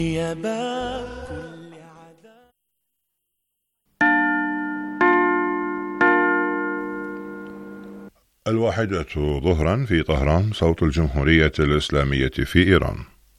يا باب كل عذاب. الواحدة ظهرا في طهران، صوت الجمهورية الإسلامية في إيران.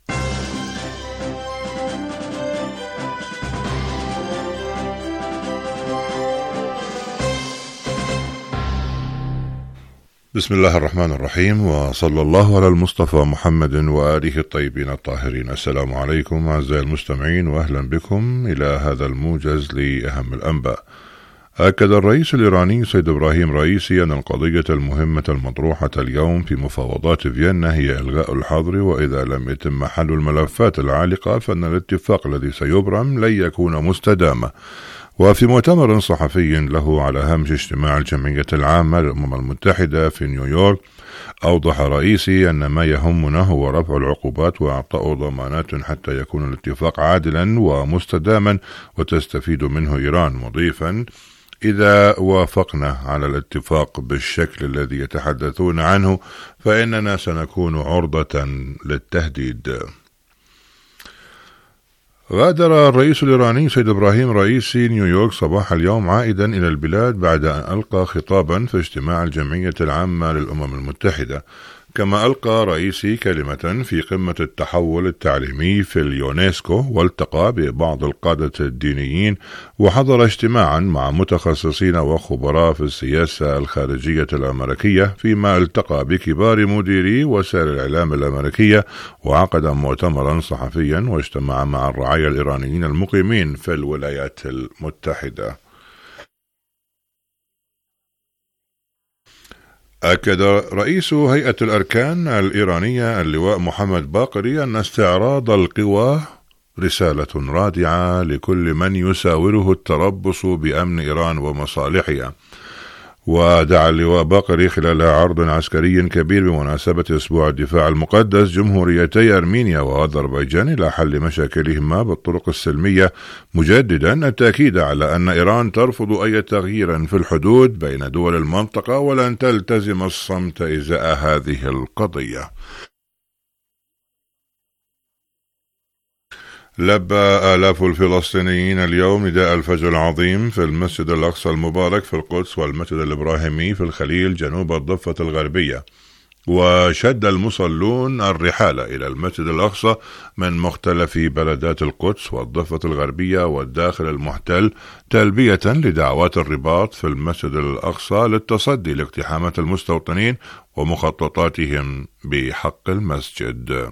بسم الله الرحمن الرحيم، وصلى الله على المصطفى محمد وآله الطيبين الطاهرين. السلام عليكم أعزائي المستمعين، وأهلا بكم إلى هذا الموجز لأهم الأنباء. أكد الرئيس الإيراني سيد إبراهيم رئيسي أن القضية المهمة المطروحة اليوم في مفاوضات فيينا هي إلغاء الحظر، وإذا لم يتم حل الملفات العالقة فإن الاتفاق الذي سيبرم لن يكون مستداما. وفي مؤتمر صحفي له على هامش اجتماع الجمعية العامة للأمم المتحدة في نيويورك، أوضح رئيسي أن ما يهمنا هو رفع العقوبات وإعطاء ضمانات حتى يكون الاتفاق عادلا ومستداما وتستفيد منه إيران، مضيفا: إذا وافقنا على الاتفاق بالشكل الذي يتحدثون عنه فإننا سنكون عرضة للتهديد. غادر الرئيس الإيراني سيد إبراهيم رئيسي نيويورك صباح اليوم عائدا إلى البلاد بعد أن ألقى خطابا في اجتماع الجمعية العامة للأمم المتحدة، كما ألقى رئيسي كلمة في قمة التحول التعليمي في اليونسكو، والتقى ببعض القادة الدينيين، وحضر اجتماعا مع متخصصين وخبراء في السياسة الخارجية الأمريكية، فيما التقى بكبار مديري وسائل الإعلام الأمريكية، وعقد مؤتمرا صحفيا واجتمع مع الرعايا الإيرانيين المقيمين في الولايات المتحدة. أكد رئيس هيئة الأركان الإيرانية اللواء محمد باقري أن استعراض القوى رسالة رادعة لكل من يساوره التربص بأمن إيران ومصالحها. ودعا اللواء باقري خلال عرض عسكري كبير بمناسبة أسبوع الدفاع المقدس جمهوريتي أرمينيا وأذربيجان إلى حل مشاكلهما بالطرق السلمية، مجددا التأكيد على أن إيران ترفض أي تغيير في الحدود بين دول المنطقة ولن تلتزم الصمت إزاء هذه القضية. لبى آلاف الفلسطينيين اليوم نداء الفجر العظيم في المسجد الأقصى المبارك في القدس والمسجد الإبراهيمي في الخليل جنوب الضفة الغربية، وشد المصلون الرحال إلى المسجد الأقصى من مختلف بلدات القدس والضفة الغربية والداخل المحتل، تلبية لدعوات الرباط في المسجد الأقصى للتصدي لاقتحامات المستوطنين ومخططاتهم بحق المسجد.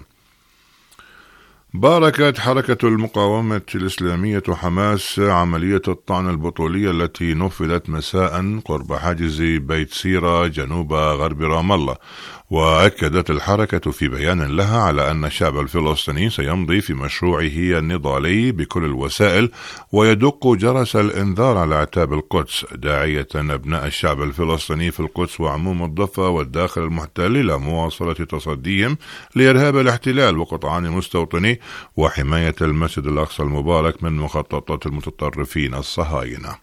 باركت حركة المقاومة الإسلامية حماس عملية الطعن البطولية التي نفذت مساء قرب حاجز بيت سيرة جنوب غرب رام الله، وأكدت الحركة في بيان لها على أن الشعب الفلسطيني سيمضي في مشروعه النضالي بكل الوسائل ويدق جرس الإنذار على أعتاب القدس، داعية أبناء الشعب الفلسطيني في القدس وعموم الضفة والداخل المحتل إلى مواصلة تصديهم لإرهاب الاحتلال وقطعان مستوطني وحماية المسجد الأقصى المبارك من مخططات المتطرفين الصهاينة.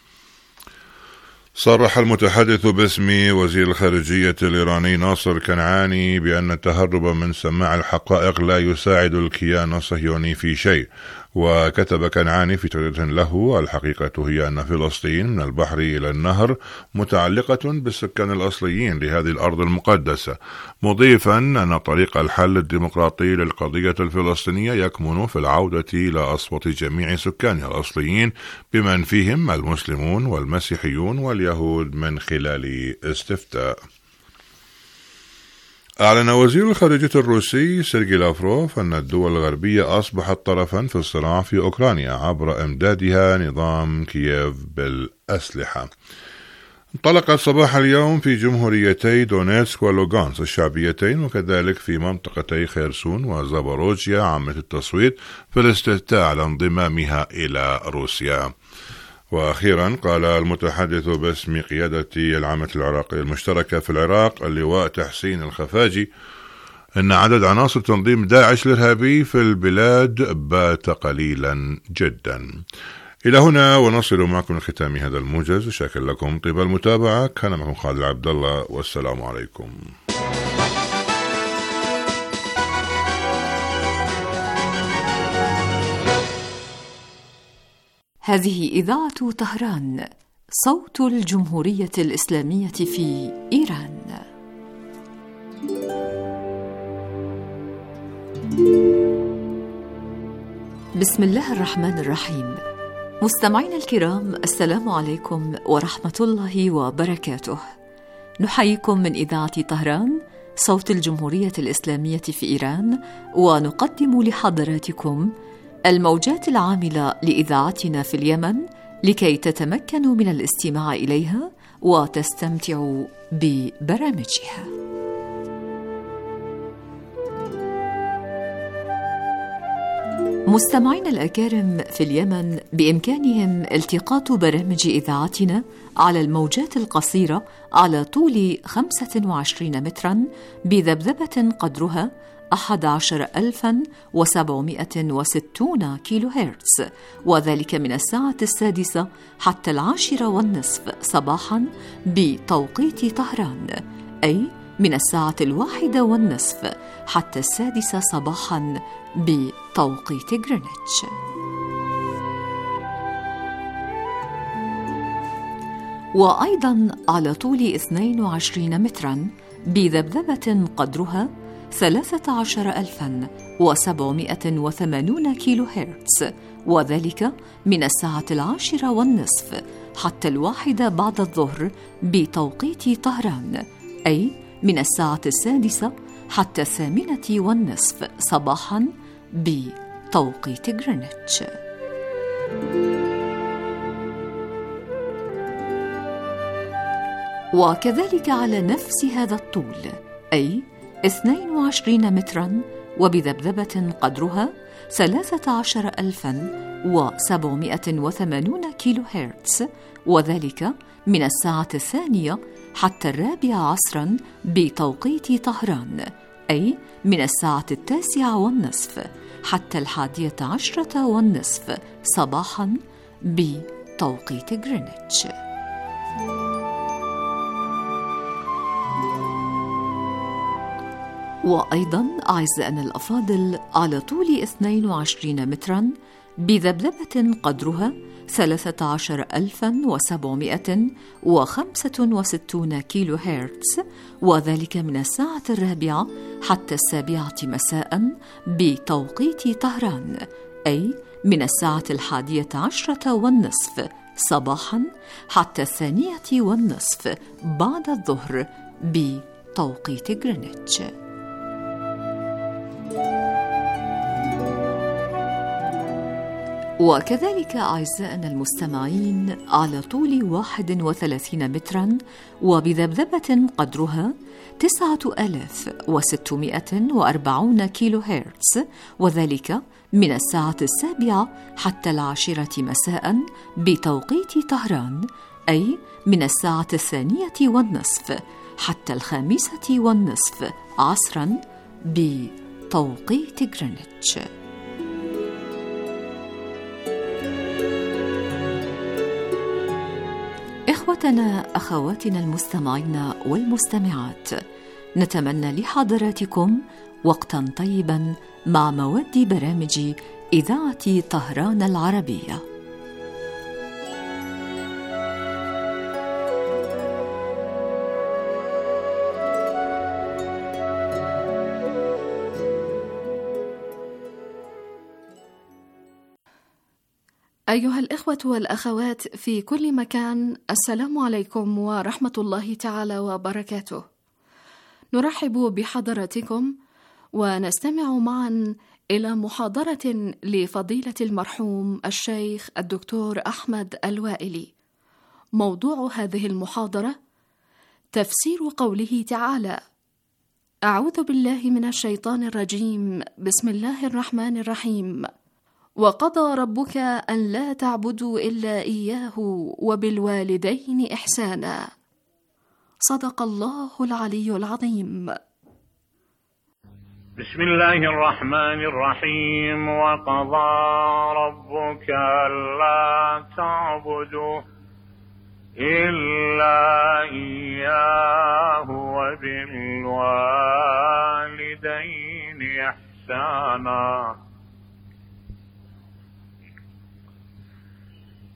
صرح المتحدث باسم وزير الخارجية الإيراني ناصر كنعاني بأن التهرب من سماع الحقائق لا يساعد الكيان الصهيوني في شيء. وكتب كنعاني في تغريدة له: الحقيقة هي أن فلسطين من البحر إلى النهر متعلقة بالسكان الأصليين لهذه الأرض المقدسة، مضيفا أن طريق الحل الديمقراطي للقضية الفلسطينية يكمن في العودة إلى أصوات جميع سكانها الأصليين بمن فيهم المسلمون والمسيحيون واليهود من خلال استفتاء. أعلن وزير الخارجية الروسي سيرجي لافروف أن الدول الغربية أصبحت طرفا في الصراع في أوكرانيا عبر إمدادها نظام كييف بالأسلحة. انطلقت صباح اليوم في جمهوريتي دونيتسك ولوغانسك الشعبيتين، وكذلك في منطقتي خيرسون وزاباروجيا عملية التصويت في الاستفتاء على انضمامها إلى روسيا. وأخيرا قال المتحدث باسم قيادة العامة العراقية المشتركة في العراق اللواء تحسين الخفاجي أن عدد عناصر تنظيم داعش الإرهابي في البلاد بات قليلا جدا. إلى هنا ونصل معكم لختام هذا الموجز، شاكر لكم طيب المتابعة، كان معكم خالد عبد الله، والسلام عليكم. هذه إذاعة طهران، صوت الجمهورية الإسلامية في إيران. بسم الله الرحمن الرحيم. مستمعينا الكرام، السلام عليكم ورحمة الله وبركاته. نحييكم من إذاعة طهران، صوت الجمهورية الإسلامية في إيران، ونقدم لحضراتكم الموجات العاملة لإذاعتنا في اليمن لكي تتمكنوا من الاستماع إليها وتستمتعوا ببرامجها. مستمعينا الأكارم في اليمن، بإمكانهم التقاط برامج إذاعتنا على الموجات القصيرة على طول 25 متراً بذبذبة قدرها 11760 كيلو هرتز، وذلك من الساعة 6 حتى 10:30 صباحاً بتوقيت طهران، أي من الساعة 1:30 حتى 6 صباحاً بتوقيت غرينتش. وأيضاً على طول 22 متراً بذبذبة قدرها 13780 كيلو هرتز، وذلك من الساعة 10:30 حتى 1 بعد الظهر بتوقيت طهران، أي من الساعة 6 حتى 8:30 صباحاً بتوقيت غرينتش. وكذلك على نفس هذا الطول، أي 22 متراً وبذبذبة قدرها 13780 كيلو هرتز، وذلك من الساعة 2 حتى 4 عصراً بتوقيت طهران، أي من الساعة 9:30 حتى 11:30 صباحاً بتوقيت غرينتش. وأيضاً أعزائنا الأفاضل على طول 22 متراً بذبذبة قدرها 13765 كيلو هرتز، وذلك من الساعة 4 حتى 7 مساءً بتوقيت طهران، أي من الساعة 11:30 صباحاً حتى 2:30 بعد الظهر بتوقيت غرينتش. وكذلك أعزائنا المستمعين على طول 31 متراً وبذبذبة قدرها 9640 كيلو هرتز، وذلك من الساعة 7 حتى 10 مساء بتوقيت طهران، أي من الساعة 2:30 حتى 5:30 عصراً بتوقيت غرينتش. إخوتنا أخواتنا المستمعين والمستمعات، نتمنى لحضراتكم وقتاً طيباً مع مواد برامج إذاعة طهران العربية. أيها الإخوة والأخوات في كل مكان، السلام عليكم ورحمة الله تعالى وبركاته. نرحب بحضراتكم ونستمع معا إلى محاضرة لفضيلة المرحوم الشيخ الدكتور أحمد الوائلي. موضوع هذه المحاضرة تفسير قوله تعالى: أعوذ بالله من الشيطان الرجيم، بسم الله الرحمن الرحيم. وقضى ربك أن لا تعبدوا إلا إياه وبالوالدين إحسانا. صدق الله العلي العظيم. بسم الله الرحمن الرحيم. وقضى ربك ألا تعبدوا إلا إياه وبالوالدين إحسانا.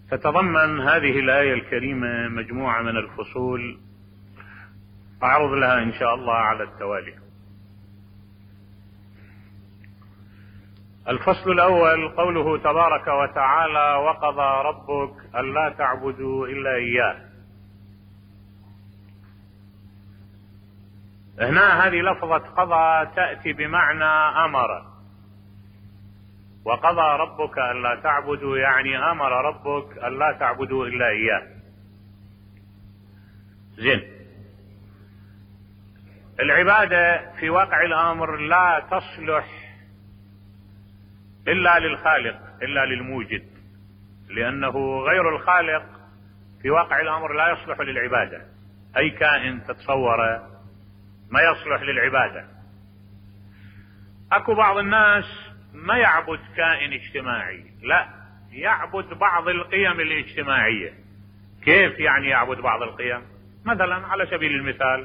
تتضمن هذه الآية الكريمة مجموعة من الفصول أعرض لها إن شاء الله على التوالي. الفصل الأول قوله تبارك وتعالى: وقضى ربك ألا تعبدوا إلا إياه. هنا هذه لفظة قضى تأتي بمعنى أمر، وقضى ربك ألا تعبدوا يعني أمر ربك ألا تعبدوا إلا إياه. زين، العبادة في واقع الأمر لا تصلح إلا للخالق، إلا للموجد، لأنه غير الخالق في واقع الأمر لا يصلح للعبادة. أي كائن تتصوره ما يصلح للعبادة. أكو بعض الناس ما يعبد كائن اجتماعي، لا، يعبد بعض القيم الاجتماعية. كيف يعني يعبد بعض القيم؟ مثلا على سبيل المثال،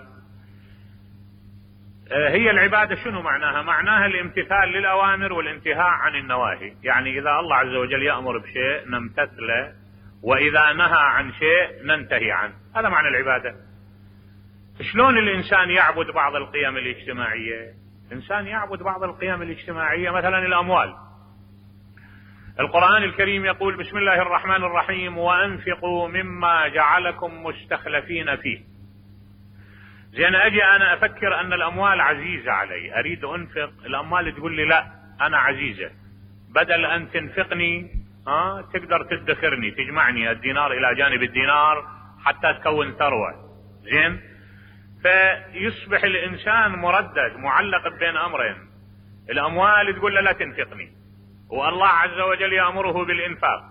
هي العبادة شنو معناها؟ معناها الامتثال للأوامر والانتهاء عن النواهي. يعني إذا الله عز وجل يأمر بشيء نمتثله، وإذا نهى عن شيء ننتهي عنه. هذا معنى العبادة. شلون الإنسان يعبد بعض القيم الاجتماعية؟ الإنسان يعبد بعض القيم الاجتماعية، مثلا الأموال. القرآن الكريم يقول: بسم الله الرحمن الرحيم: وأنفقوا مما جعلكم مستخلفين فيه. زين، أجي أنا أفكر أن الأموال عزيزة علي، أريد أنفق، الأموال تقول لي لا أنا عزيزة، بدل أن تنفقني تقدر تدخرني، تجمعني الدينار إلى جانب الدينار حتى تكون ثروة. زين، فيصبح الإنسان مردد معلق بين أمرين، الأموال تقول له لا تنفقني، والله عز وجل يأمره بالإنفاق،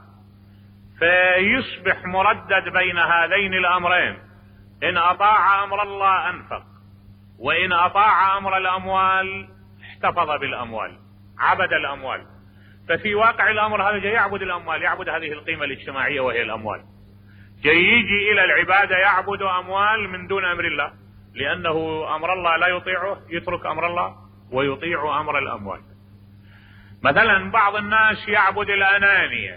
فيصبح مردد بين هذين الأمرين. إن أطاع أمر الله أنفق، وإن أطاع أمر الأموال احتفظ بالأموال، عبد الأموال. ففي واقع الأمر هذا جاي يعبد الأموال، يعبد هذه القيمة الاجتماعية وهي الأموال، جاي يجي إلى العبادة يعبد أموال من دون أمر الله، لأنه أمر الله لا يطيعه، يترك أمر الله ويطيع أمر الأموال. مثلا بعض الناس يعبد الأنانية.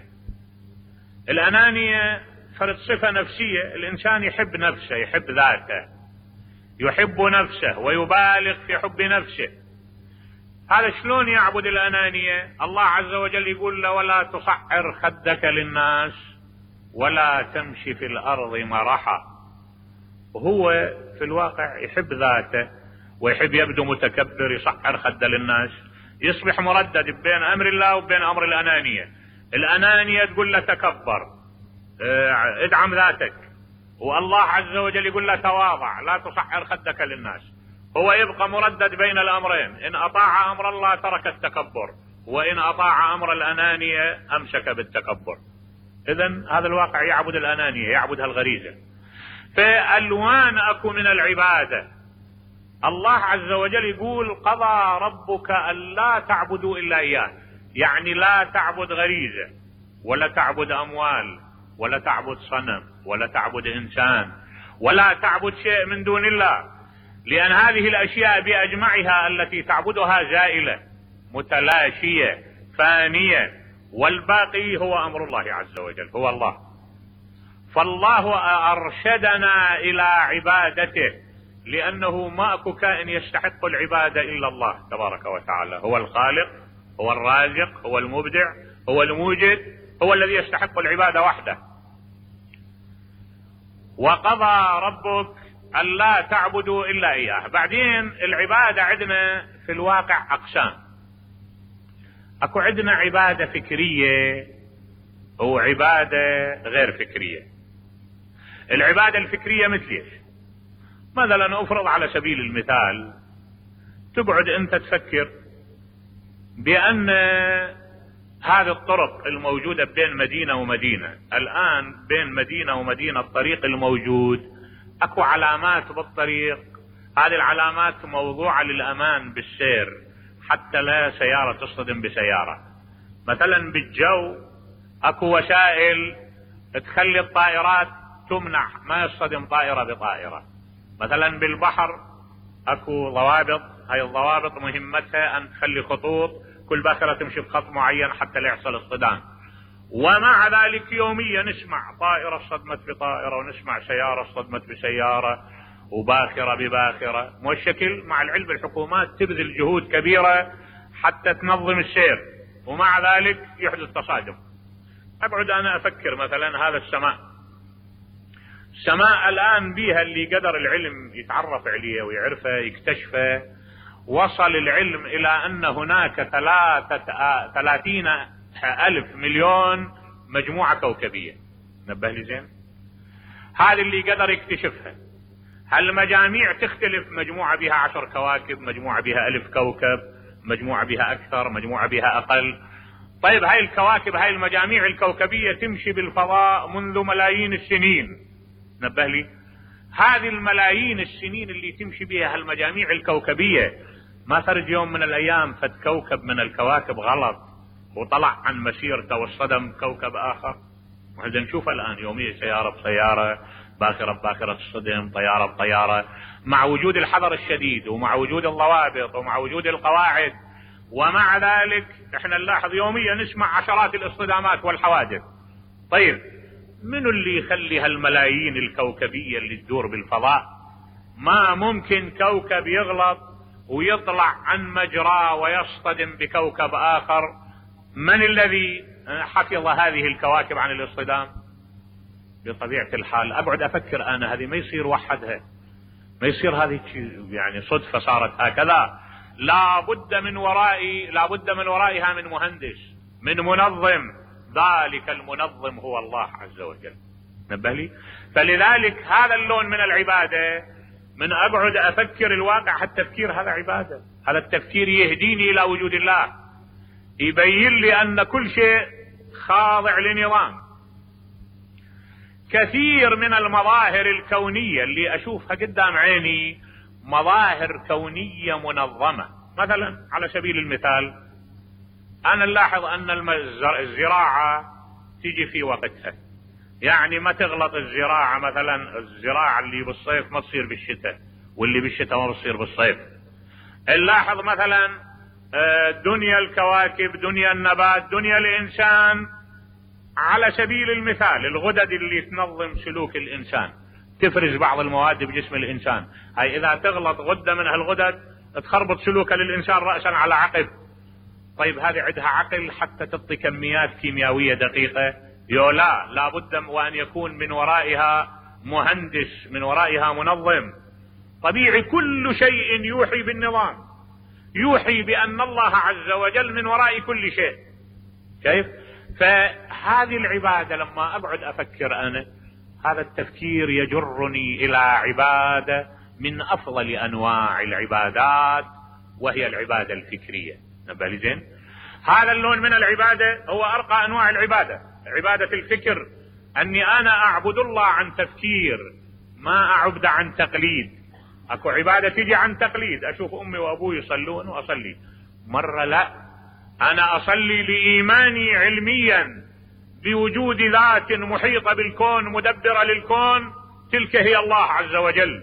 الأنانية فرد صفة نفسية، الإنسان يحب نفسه، يحب ذاته، يحب نفسه ويبالغ في حب نفسه. هذا شلون يعبد الأنانية؟ الله عز وجل يقول له: ولا تصعر خدك للناس ولا تمشي في الأرض مرحا. وهو في الواقع يحب ذاته ويحب يبدو متكبر، يصعر خده للناس، يصبح مردد بين أمر الله وبين أمر الأنانية. الأنانية تقول له تكبر، ادعم ذاتك، والله عز وجل يقول له تواضع، لا تصعر خدك للناس. هو يبقى مردد بين الأمرين، إن أطاع أمر الله ترك التكبر، وإن أطاع أمر الأنانية أمسك بالتكبر. إذن هذا الواقع يعبد الأنانية، يعبدها الغريزة. فألوان أكو من العبادة. الله عز وجل يقول: قضى ربك ألا تعبدوا إلا إياه، يعني لا تعبد غريزة، ولا تعبد أموال، ولا تعبد صنم، ولا تعبد إنسان، ولا تعبد شيء من دون الله، لأن هذه الأشياء بأجمعها التي تعبدها زائلة متلاشية فانية، والباقي هو أمر الله عز وجل، هو الله. فالله أرشدنا إلى عبادته، لأنه ما أكو كائن يستحق العبادة إلا الله تبارك وتعالى. هو الخالق، هو الرازق، هو المبدع، هو الموجد، هو الذي يستحق العبادة وحده. وقضى ربك ألا تعبدوا إلا إياه. بعدين العبادة عندنا في الواقع أقسام. أكو عندنا عبادة فكرية وعبادة غير فكرية. العبادة الفكرية مثل مثلا افرض على سبيل المثال تقعد انت تفكر بأن هذه الطرق الموجودة بين مدينة ومدينة، الآن بين مدينة ومدينة الطريق الموجود أكو علامات بالطريق، هذه العلامات موضوعة للأمان بالسير حتى لا سيارة تصطدم بسيارة. مثلا بالجو أكو وسائل تخلي الطائرات تمنع، ما يصطدم طائرة بطائرة. مثلا بالبحر أكو ضوابط، هاي الضوابط مهمتها أن تخلي خطوط كل باخرة تمشي بخط معين حتى لا يحصل اصطدام. ومع ذلك يوميا نسمع طائرة صدمت بطائرة، ونسمع سيارة صدمت بسيارة، وباخرة بباخرة. والشكل مع العلم الحكومات تبذل جهود كبيرة حتى تنظم السير، ومع ذلك يحدث تصادم. أقعد أنا أفكر مثلا هذا السماء الآن بيها اللي قدر العلم يتعرف عليه ويعرفه يكتشفه، وصل العلم إلى أن هناك 30,000 مليون مجموعة كوكبية. نبه لي زين، هذا اللي قدر يكتشفها. هالمجاميع تختلف، مجموعة بها 10 كواكب، مجموعة بها 1000 كوكب، مجموعة بها أكثر، مجموعة بها أقل. طيب هاي الكواكب، هاي المجاميع الكوكبية تمشي بالفضاء منذ ملايين السنين. نبه لي، هذه الملايين السنين اللي تمشي بها هالمجاميع الكوكبية، ما خرج يوم من الأيام فد كوكب من الكواكب غلط وطلع عن مسيرته واصطدم كوكب آخر. وهذا نشوف الآن يوميا سيارة بسيارة، باخرة بباخرة تصطدم، طيارة بطيارة، مع وجود الحذر الشديد ومع وجود الضوابط ومع وجود القواعد. ومع ذلك احنا نلاحظ يوميا نسمع عشرات الاصطدامات والحوادث. طيب منو اللي يخلي هالملايين الكوكبية اللي تدور بالفضاء؟ ما ممكن كوكب يغلط ويطلع عن مجراه ويصطدم بكوكب آخر. من الذي حفظ هذه الكواكب عن الاصطدام؟ بطبيعة الحال أقعد أفكر أنا، هذه ما يصير وحدها، ما يصير هذه يعني صدفة صارت هكذا. لا بد من ورائها من مهندس، من منظم. ذلك المنظم هو الله عز وجل. نبه لي، فلذلك هذا اللون من العبادة، من أقعد أفكر الواقع، التفكير هذا عبادة. هذا التفكير يهديني إلى وجود الله، يبين لي أن كل شيء خاضع لنظام. كثير من المظاهر الكونية اللي أشوفها قدام عيني مظاهر كونية منظمة. مثلا على سبيل المثال أنا نلاحظ أن الزراعة تيجي في وقتها، يعني ما تغلط الزراعة. مثلا الزراعة اللي بالصيف ما تصير بالشتاء، واللي بالشتاء ما تصير بالصيف. نلاحظ مثلا دنيا الكواكب، دنيا النبات، دنيا الإنسان. على سبيل المثال الغدد اللي تنظم سلوك الإنسان، تفرز بعض المواد بجسم الإنسان. هاي إذا تغلط غدة من هالغدد تخربط سلوك للإنسان رأسا على عقب. طيب هذه عندها عقل حتى تعطي كميات كيميائية دقيقة؟ لا بد وأن يكون من ورائها مهندس، من ورائها منظم. طبيعي كل شيء يوحي بالنظام، يوحي بأن الله عز وجل من وراء كل شيء. كيف؟ فهذه العبادة لما أقعد أفكر أنا، هذا التفكير يجرني إلى عبادة من أفضل أنواع العبادات، وهي العبادة الفكرية. نبه لي زين، هذا اللون من العبادة هو أرقى أنواع العبادة، عبادة الفكر. أني أنا أعبد الله عن تفكير، ما أعبد عن تقليد. أكو عبادة تيجي عن تقليد، أشوف أمي وأبوي يصلون وأصلي. مرة لا، أنا أصلي لإيماني علميا بوجود ذات محيطة بالكون مدبرة للكون، تلك هي الله عز وجل.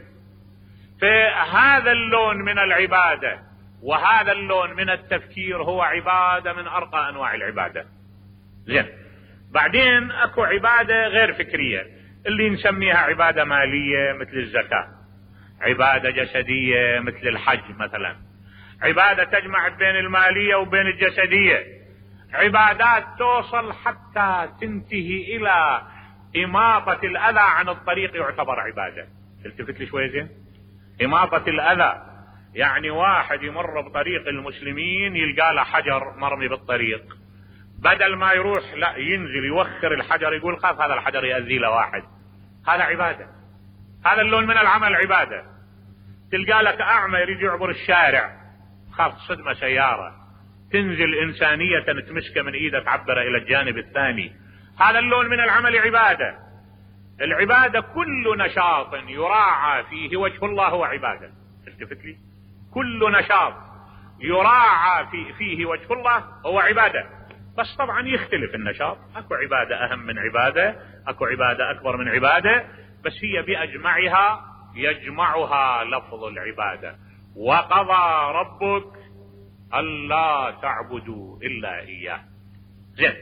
فهذا اللون من العبادة وهذا اللون من التفكير هو عبادة من أرقى أنواع العبادة. زين، بعدين أكو عبادة غير فكرية اللي نسميها عبادة مالية مثل الزكاة، عبادة جسدية مثل الحج مثلا، عبادة تجمع بين المالية وبين الجسدية، عبادات توصل حتى تنتهي إلى إماطة الأذى عن الطريق يعتبر عبادة. التفت لي شوية زين، إماطة الأذى يعني واحد يمر بطريق المسلمين يلقى له حجر مرمي بالطريق، بدل ما يروح لا ينزل يوخر الحجر، يقول خاف هذا الحجر يأذي له واحد. هذا عبادة، هذا اللون من العمل عبادة. تلقى لك أعمى يريد يعبر الشارع، خاف صدمة سيارة، تنزل إنسانية تمسكه من إيده تعبره إلى الجانب الثاني. هذا اللون من العمل عبادة. العبادة كل نشاط يراعى فيه وجه الله هو عبادة. التفت لي، كل نشاط يراعى فيه وجه الله هو عبادة. بس طبعا يختلف النشاط، اكو عبادة اهم من عبادة، اكو عبادة اكبر من عبادة، بس هي باجمعها يجمعها لفظ العبادة. وقضى ربك ألا تعبدوا إلا إياه. زين،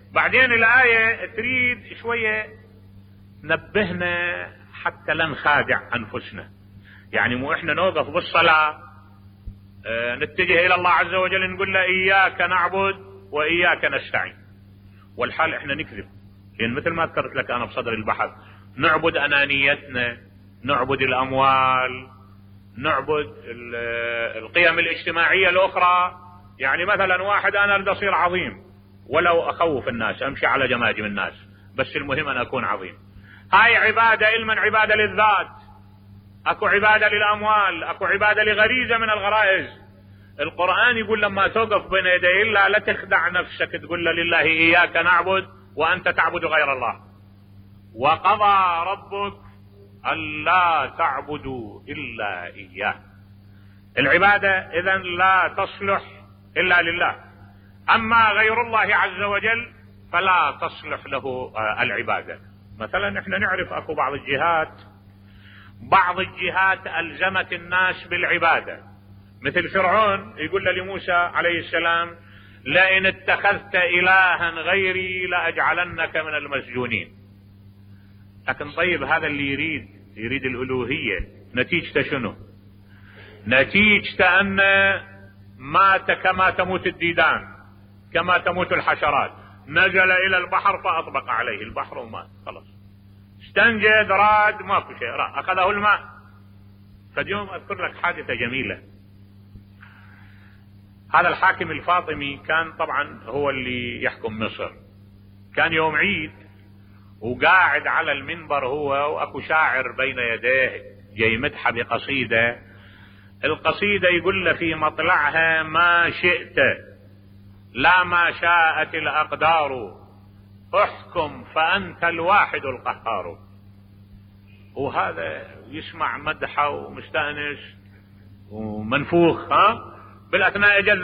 بعدين الآية تريد شوية نبهنا حتى لا نخادع أنفسنا. يعني مو إحنا نوقف بالصلاة نتجه إلى الله عز وجل نقول له إياك نعبد وإياك نستعين، والحال إحنا نكذب. لأن مثل ما ذكرت لك أنا بصدر البحث، نعبد أنانيتنا، نعبد الأموال، نعبد القيم الاجتماعية الأخرى. يعني مثلا واحد أنا أريد أصير عظيم ولو أخوف الناس، أمشي على جماجم الناس، بس المهم أن أكون عظيم. هاي عبادة، علما عبادة للذات، أكو عبادة للأموال، أكو عبادة لغريزة من الغرائز. القرآن يقول لما توقف بين يدي الله لا تخدع نفسك تقول لله إياك نعبد وأنت تعبد غير الله. وقضى ربك ألا تعبدوا إلا إياه. العبادة إذن لا تصلح إلا لله، أما غير الله عز وجل فلا تصلح له العبادة. مثلا احنا نعرف اكو بعض الجهات ألزمت الناس بالعبادة، مثل فرعون يقول لموسى عليه السلام لئن اتخذت إلها غيري لأجعلنك من المسجونين. لكن طيب هذا اللي يريد الألوهية، نتيجته شنو؟ نتيجته أن مات كما تموت الديدان، كما تموت الحشرات. نزل إلى البحر فأطبق عليه البحر ومات، خلاص. استنجد، راد، ماكو شيء، أخذه الماء. فاليوم أذكر لك حادثة جميلة. هذا الحاكم الفاطمي كان طبعا هو اللي يحكم مصر. كان يوم عيد وقاعد على المنبر هو وأكو شاعر بين يديه جاي مدحه بقصيدة. القصيدة يقول له في مطلعها ما شئت لا ما شاءت الأقدار، احكم فأنت الواحد القهار. وهذا يسمع مدحه ومستأنس ومنفوخ. بالأثناء اجت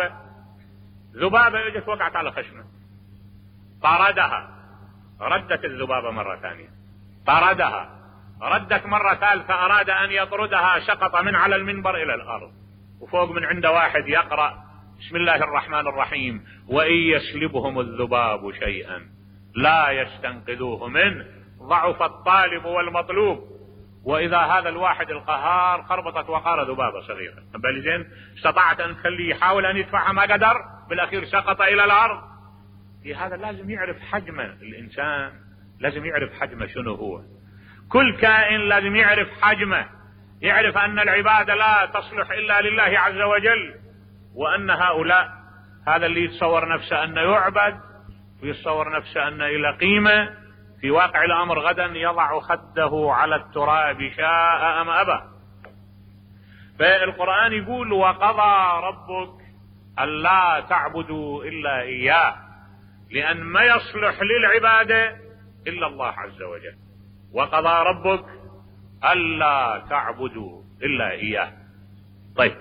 ذبابة اجت وقعت على خشمه، طردها، ردت الذبابة مرة ثانية، طردها، ردت مرة ثالثة، أراد أن يطردها، سقط من على المنبر إلى الأرض، وفوق من عنده واحد يقرأ بسم الله الرحمن الرحيم وإن يسلبهم الذباب شيئا لا يستنقذوه منه ضعف الطالب والمطلوب. وإذا هذا الواحد القهار خربطت وقار ذبابة صغيرة، بل زين استطاعت أن تخليه يحاول أن يدفعها ما قدر، بالأخير سقط إلى الأرض. في هذا لازم يعرف حجمه، الإنسان لازم يعرف حجمه شنو هو. كل كائن لازم يعرف حجمه، يعرف أن العبادة لا تصلح إلا لله عز وجل، وأن هؤلاء، هذا اللي يتصور نفسه أنه يعبد ويتصور نفسه أنه إلى قيمة، في واقع الأمر غدا يضع خده على التراب شاء أم أبى. فالقرآن يقول وقضى ربك ألا تعبدوا إلا إياه، لأن ما يصلح للعبادة إلا الله عز وجل. وقضى ربك ألا تعبدوا إلا إياه. طيب،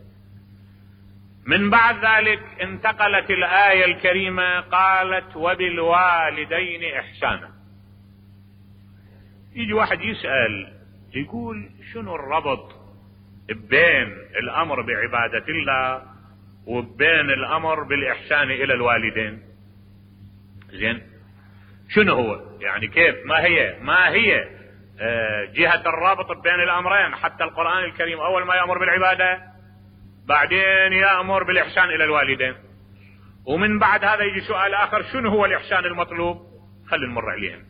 من بعد ذلك انتقلت الآية الكريمة قالت وبالوالدين إحسانا. يجي واحد يسأل يقول شنو الربط بين الأمر بعبادة الله وبين الأمر بالإحسان إلى الوالدين؟ زين، شنو هو يعني؟ كيف؟ ما هي جهة الرابط بين الأمرين؟ حتى القرآن الكريم أول ما يأمر بالعبادة بعدين يأمر بالإحسان إلى الوالدين، ومن بعد هذا يجي سؤال آخر شنو هو الإحسان المطلوب؟ خلينا نمر عليهم.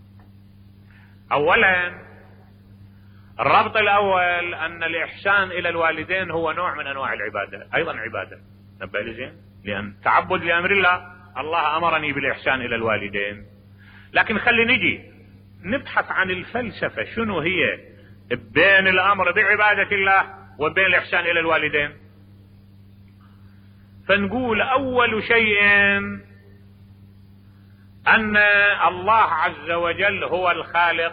أولا الربط الأول أن الإحسان إلى الوالدين هو نوع من أنواع العبادة، أيضا عبادة، نبه لي زين، لأن تعبد لأمر الله، الله أمرني بالإحسان إلى الوالدين. لكن خلي نجي نبحث عن الفلسفة شنو هي بين الأمر بعبادة الله وبين الإحسان إلى الوالدين. فنقول أول شيء أن الله عز وجل هو الخالق،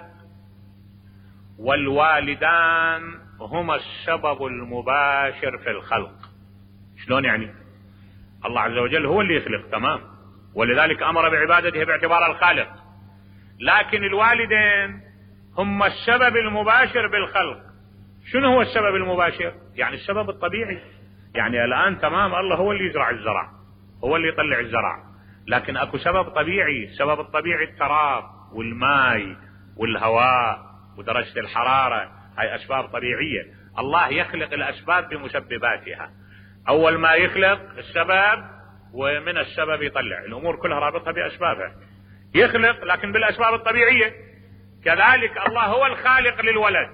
والوالدان هما السبب المباشر في الخلق. شلون يعني؟ الله عز وجل هو اللي يخلق، تمام، ولذلك أمر بعبادته باعتبار الخالق، لكن الوالدين هما السبب المباشر بالخلق. شنو هو السبب المباشر؟ يعني السبب الطبيعي. يعني الآن تمام الله هو اللي يزرع الزرع، هو اللي يطلع الزرع، لكن اكو سبب طبيعي. السبب الطبيعي التراب والماء والهواء ودرجة الحرارة، هاي اسباب طبيعية. الله يخلق الاسباب بمسبباتها. اول ما يخلق السبب ومن السبب يطلع، الامور كلها رابطها باسبابها. يخلق لكن بالاسباب الطبيعية. كذلك الله هو الخالق للولد،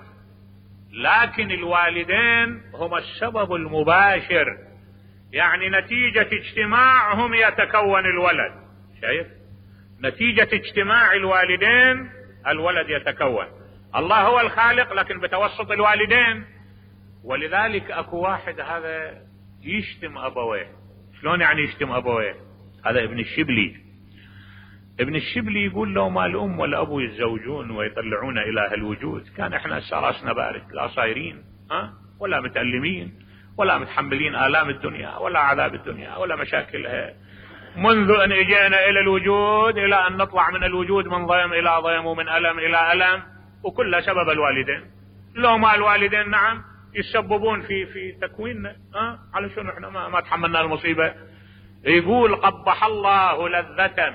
لكن الوالدين هما السبب المباشر، يعني نتيجة اجتماعهم يتكون الولد. شايف؟ نتيجة اجتماع الوالدين الولد يتكون. الله هو الخالق لكن بتوسط الوالدين. ولذلك اكو واحد هذا يشتم ابويه. شلون يعني يشتم ابويه؟ هذا ابن الشبلي. ابن الشبلي يقول لو ما الام والابو يتزوجون ويطلعون اله الوجود كان احنا راسنا بارد، لا صايرين ولا متألمين ولا متحملين آلام الدنيا ولا عذاب الدنيا ولا مشاكلها، منذ ان اجينا الى الوجود الى ان نطلع من الوجود من ضيم الى ضيم ومن الم الى الم، وكل سبب الوالدين. لو ما الوالدين نعم يسببون في تكويننا، على شنو احنا ما تحملنا المصيبة. يقول قبح الله لذة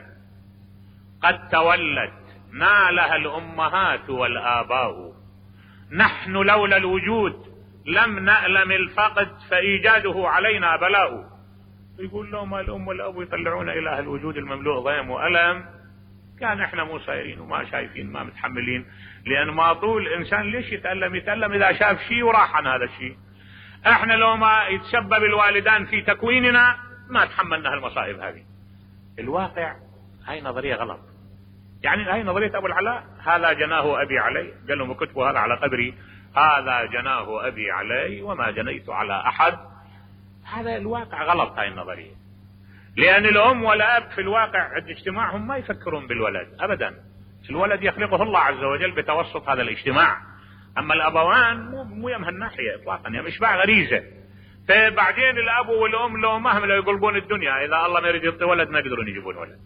قد تولت نالها الامهات والاباء، نحن لولا الوجود لم نألم الفقد فايجاده علينا بلاء. يقول لو ما الام والاب يطلعون اله الوجود المملوء ضيم والم كان احنا مو صايرين وما شايفين ما متحملين. لان ما طول الانسان ليش يتألم اذا شاف شيء وراح عن هذا الشيء. احنا لو ما يتسبب الوالدان في تكويننا ما تحملنا هالمصائب هذه. الواقع هاي نظرية غلط. يعني هاي نظرية ابو العلاء، هذا جناه ابي علي، قال لهم كتبوا هذا على قبري، هذا جناه ابي علي وما جنيت على احد. هذا الواقع غلط هاي النظرية. لان الام والاب في الواقع عند اجتماعهم ما يفكرون بالولد ابدا. الولد يخلقه الله عز وجل بتوسط هذا الاجتماع. اما الابوان مو يم هالناحية اطلاقا، يم اشباع غريزة. فبعدين الاب والام لو مهما لو يقلبون الدنيا، اذا الله ما يريد يعطي ولد ما يقدرون يجيبون ولد.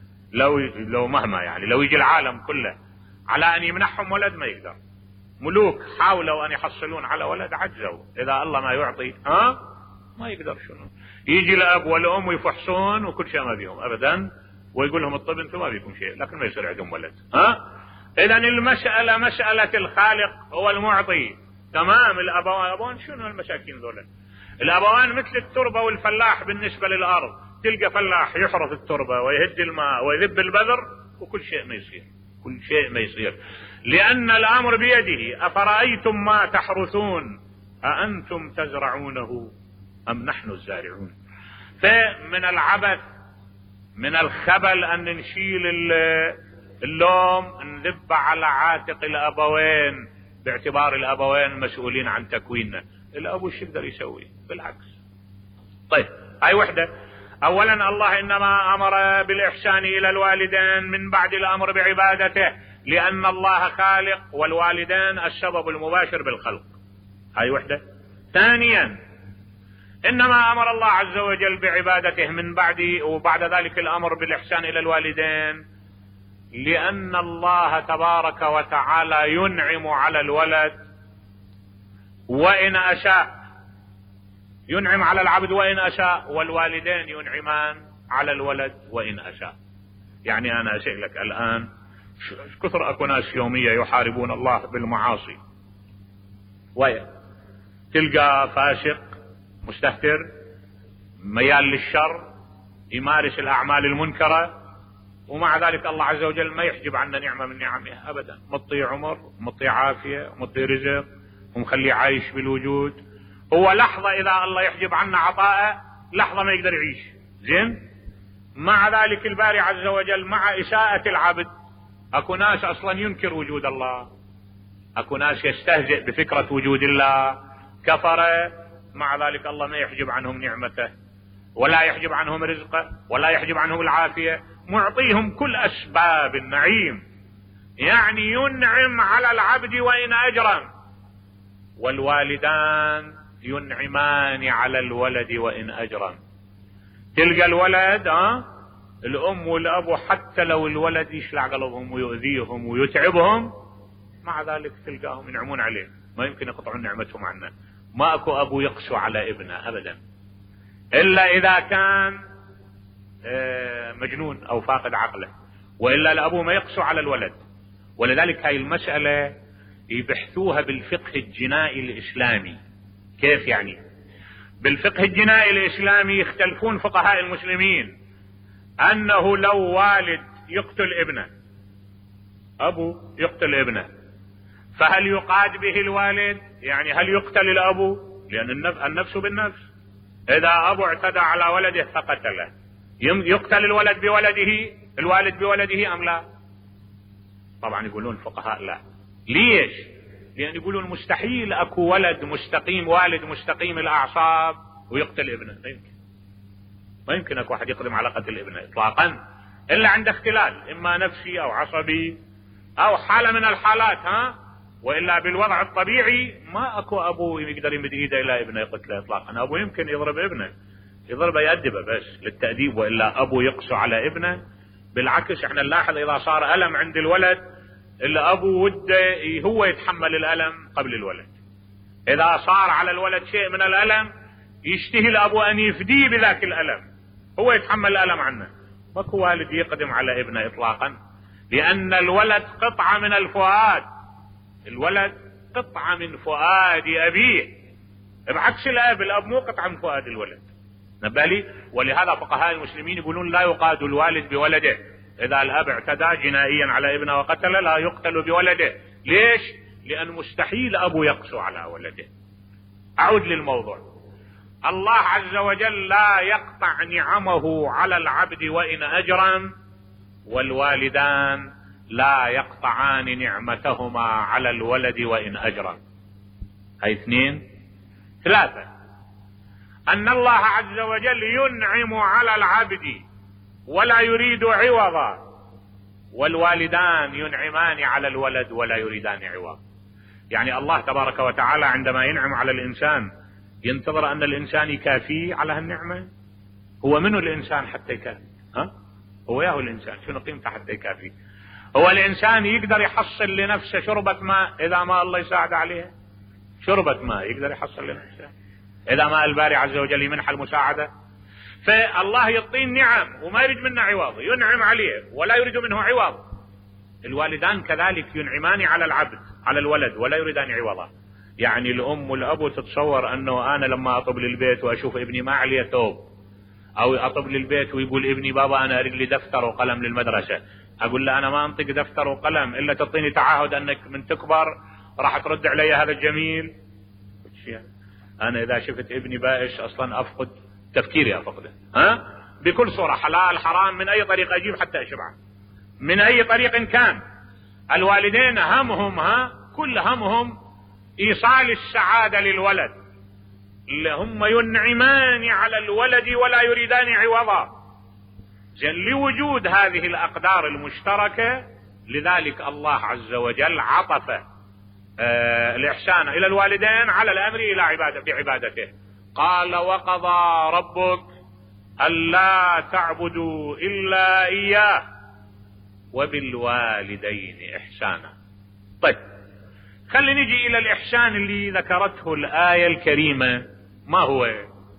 لو مهما يعني لو يجي العالم كله على ان يمنحهم ولد ما يقدر. ملوك حاولوا ان يحصلون على ولد عجزوا، اذا الله ما يعطي ما يقدر. شنو يجي الاب والام ويفحصون وكل شيء ما بيهم ابدا، ويقول لهم الطب انتم ما بيكم شيء، لكن ما يصير عندهم ولد. اذا المسألة مسألة الخالق هو المعطي. تمام. الابوان شنو المساكين ذولا؟ الابوان مثل التربة والفلاح بالنسبة للارض. تلقى فلاح يحرث التربة ويهد الماء ويذب البذر وكل شيء ما يصير، كل شيء ما يصير، لان الامر بيده. افرأيتم ما تحرثون أأنتم تزرعونه ام نحن الزارعون. فمن العبث من الخبل ان نشيل اللوم نذب على عاتق الابوين باعتبار الابوين مسؤولين عن تكويننا. الاب وش يقدر يسوي؟ بالعكس. طيب هاي وحدة. اولا الله انما امر بالاحسان الى الوالدين من بعد الامر بعبادته، لان الله خالق والوالدين السبب المباشر بالخلق. هاي وحدة. ثانيا انما امر الله عز وجل بعبادته من بعد ذلك الامر بالاحسان الى الوالدين، لان الله تبارك وتعالى ينعم على الولد وان اشاء، ينعم على العبد وان اشاء، والوالدين ينعمان على الولد وان اشاء. يعني انا اسألك الان كثر اكو ناس يومية يحاربون الله بالمعاصي، تلقى فاسق مستهتر ميال للشر يمارس الاعمال المنكرة، ومع ذلك الله عز وجل ما يحجب عنا نعمة من نعمه ابدا. مطي عمر، مطي عافية، مطي رزق، ومخليه عايش بالوجود. هو لحظة اذا الله يحجب عنا عطاءه لحظة ما يقدر يعيش زين. مع ذلك الباري عز وجل مع اساءة العبد، اكو ناس اصلا ينكر وجود الله، اكو ناس يستهزئ بفكرة وجود الله، كفر، مع ذلك الله ما يحجب عنهم نعمته ولا يحجب عنهم رزقه ولا يحجب عنهم العافية، معطيهم كل اسباب النعيم. يعني ينعم على العبد وان اجرم، والوالدان ينعمان على الولد وان اجرم. تلقى الولد الام والاب حتى لو الولد يشلع قلبهم ويؤذيهم ويتعبهم، مع ذلك تلقاهم ينعمون عليه، ما يمكن يقطعون نعمتهم عنه. ما اكو ابو يقسو على ابنه ابدا، الا اذا كان مجنون أو فاقد عقله، وإلا الأبو ما يقسو على الولد. ولذلك هاي المسألة يبحثوها بالفقه الجنائي الإسلامي. كيف يعني؟ بالفقه الجنائي الإسلامي يختلفون فقهاء المسلمين أنه لو والد يقتل ابنه، أبو يقتل ابنه، فهل يقاد به الوالد؟ يعني هل يقتل الأبو؟ لأن النفس بالنفس. إذا أبو اعتدى على ولده فقتله، يقتل الولد بولده، الوالد بولده أم لا؟ طبعا يقولون الفقهاء لا. ليش؟ لأن يقولون مستحيل أكو ولد مستقيم، والد مستقيم الأعصاب ويقتل ابنه. ما يمكن أكو واحد يقدم على قتل ابنه إطلاقا إلا عند اختلال، إما نفسي أو عصبي أو حالة من الحالات، وإلا بالوضع الطبيعي ما أكو أبو يقدر يمد إيده إلى ابنه يقتله إطلاقا. أبو يمكن يضرب ابنه، يضربه يأدبه بس للتأديب، وإلا أبو يقسو على ابنه. بالعكس احنا نلاحظ إذا صار ألم عند الولد إلا أبو وده هو يتحمل الألم قبل الولد. إذا صار على الولد شيء من الألم يشتهي الأبو أن يفديه بذاك الألم، هو يتحمل الألم عنه. ماكو والد يقدم على ابنه إطلاقا، لأن الولد قطعة من الفؤاد، الولد قطعة من فؤاد أبيه، بعكس الأب مو قطعة من فؤاد الولد. نبالي. ولهذا فقهاء المسلمين يقولون لا يقاد الوالد بولده. إذا الأب اعتدى جنائيا على ابنه وقتله لا يقتل بولده. ليش؟ لأن مستحيل أبو يقسو على ولده. أعود للموضوع. الله عز وجل لا يقطع نعمه على العبد وإن أجرم، والوالدان لا يقطعان نعمتهما على الولد وإن أجرم. هاي اثنين. ثلاثة، أن الله عز وجل ينعم على العبد ولا يريد عوضا، والوالدان ينعمان على الولد ولا يريدان عوضا. يعني الله تبارك وتعالى عندما ينعم على الإنسان ينتظر أن الإنسان يكافيه على هالنعمة. هو منه الإنسان حتى يكافي؟ هو ياهو الإنسان شنو قيمته حتى يكافيه؟ هو الإنسان يقدر يحصل لنفسه شربة ماء إذا ما الله يساعد عليها؟ شربة ماء يقدر يحصل لنفسه إذا ما الباري عز وجل يمنح المساعدة؟ فالله يعطيه النعم وما يريد منه عوض، ينعم عليه ولا يريد منه عوض. الوالدان كذلك ينعمان على العبد على الولد ولا يريدان عوضا. يعني الأم والأبو تتصور أنه أنا لما أطب للبيت وأشوف ابني ما عليه ثوب، أو أطب للبيت ويقول ابني بابا أنا أريد لي دفتر وقلم للمدرسة، أقول له أنا ما أنطق دفتر وقلم إلا تعطيني تعهد أنك من تكبر راح ترد علي هذا الجميل. أنا إذا شفت ابني بائس أصلا أفقد تفكيري، أفقده بكل صورة، حلال حرام من أي طريقة أجيب حتى أشبعه، من أي طريق كان. الوالدين همهم كل همهم إيصال السعادة للولد، اللي هم ينعمان على الولد ولا يريدان عوضا. لوجود هذه الأقدار المشتركة لذلك الله عز وجل عطف الإحسان إلى الوالدين على الأمر إلى بعبادته. قال وقضى ربك ألا تعبدوا إلا إياه وبالوالدين إحسانا. طيب خلينا نجي إلى الإحسان اللي ذكرته الآية الكريمة. ما هو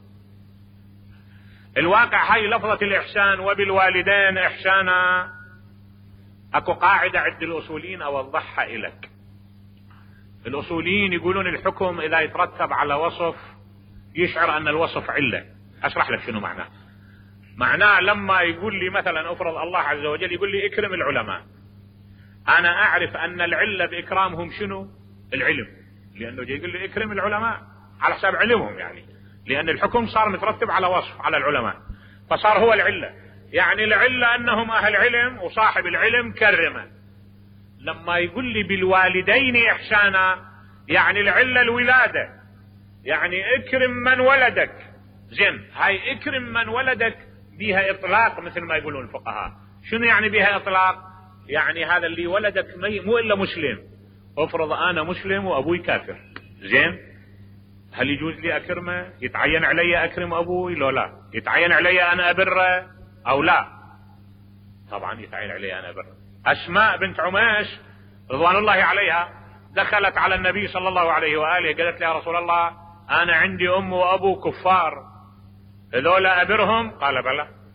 الواقع؟ هاي لفظة الإحسان وبالوالدين إحسانا أكو قاعدة عند الأصوليين أوضحها إليك. الأصوليين يقولون الحكم إذا يترتب على وصف يشعر أن الوصف علة. أشرح لك شنو معناه. معناه لما يقول لي مثلا أفرض الله عز وجل يقول لي اكرم العلماء، أنا أعرف أن العلة بإكرامهم شنو؟ العلم، لأنه يقول لي اكرم العلماء على حساب علمهم، يعني لأن الحكم صار مترتب على وصف على العلماء فصار هو العلة. يعني العلة أنهم أهل علم وصاحب العلم كرمه. لما يقول لي بالوالدين إحسانا يعني العلة الولادة، يعني اكرم من ولدك. زين، هاي اكرم من ولدك بها إطلاق مثل ما يقولون الفقهاء. شنو يعني بها إطلاق؟ يعني هذا اللي ولدك مو إلا مسلم. افرض أنا مسلم وأبوي كافر، زين، هل يجوز لي أكرمه؟ يتعين علي أكرم أبوي لو لا؟ يتعين علي أنا أبره أو لا؟ طبعا يتعين علي أنا أبره. أسماء بنت عميش رضوان الله عليها دخلت على النبي صلى الله عليه وآله قالت له يا رسول الله أنا عندي أم وأبو كفار، هذولا أبرهم؟ قال بلى.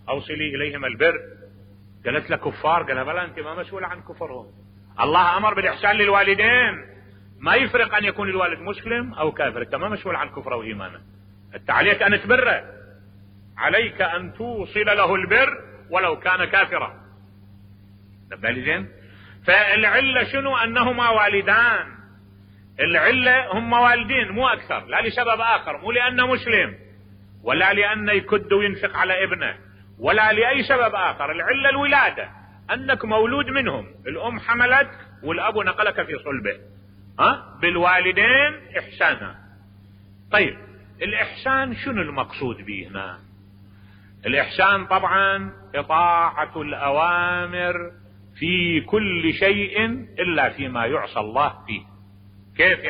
أوصلي إليهم البر. قالت له كفار؟ قال بلى أنت ما مسؤولة عن كفرهم. الله أمر بالإحسان للوالدين، ما يفرق أن يكون الوالد مسلم أو كافر، أنت ما مسؤول عن كفره وإيمانه، أنت عليك أن تبره، عليك أن توصل له البر ولو كان كافرا. بالي زين؟ فالعلة شنو؟ أنهما والدان، العلة هم والدين مو أكثر، لا لسبب آخر، مو لأنه مسلم ولا لأنه يكد وينفق على ابنه ولا لأي سبب آخر. العلة الولادة، أنك مولود منهم، الأم حملتك والأب نقلك في صلبه. بالوالدين إحسانا. طيب الإحسان شنو المقصود به هنا؟ الإحسان طبعا إطاعة الأوامر في كل شيء إلا فيما يعصى الله فيه. كيف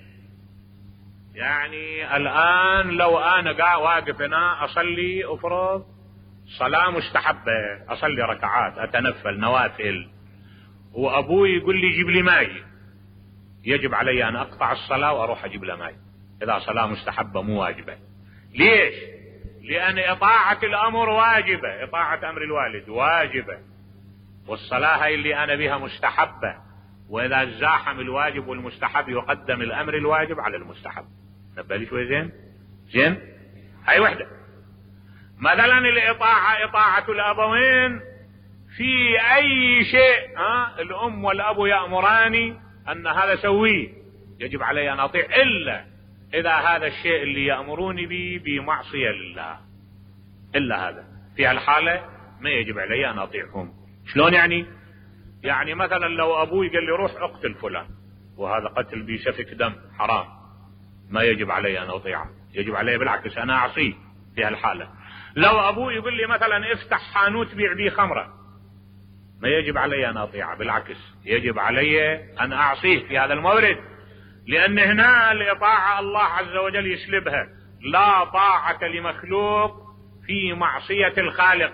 يعني الآن لو أنا واقف هنا أصلي، أفرض صلاة مستحبة، أصلي ركعات أتنفل نوافل، وأبوي يقول لي جيب لي ماء، يجب علي أن أقطع الصلاة وأروح أجيب له ماء إذا صلاة مستحبة مو واجبة. ليش؟ لأن إطاعة الأمر واجبة، إطاعة أمر الوالد واجبة، والصلاة هي اللي أنا بها مستحبة، وإذا زاحم الواجب والمستحب يقدم الأمر الواجب على المستحب. نبالي شوي زين هاي وحدة. مثلا الإطاعة إطاعة الأبوين في أي شيء، الأم والأب يأمراني أن هذا سويه، يجب علي أن أطيع، إلا إذا هذا الشيء اللي يأمروني به بمعصية لله، إلا هذا، في هالحالة ما يجب علي أن أطيعهم. شلون يعني مثلا لو أبوي قال لي روح اقتل فلان، وهذا قتل بسفك دم حرام، ما يجب علي أن أطيعه، يجب علي بالعكس أنا أعصيه في هالحالة. لو أبوي يقول لي مثلا افتح حانوت بيع بيه خمرة، ما يجب علي أن أطيعه، بالعكس يجب علي أن أعصيه في هذا المورد، لأن هنا الإطاعة الله عز وجل يسلبها، لا طاعة لمخلوق في معصية الخالق.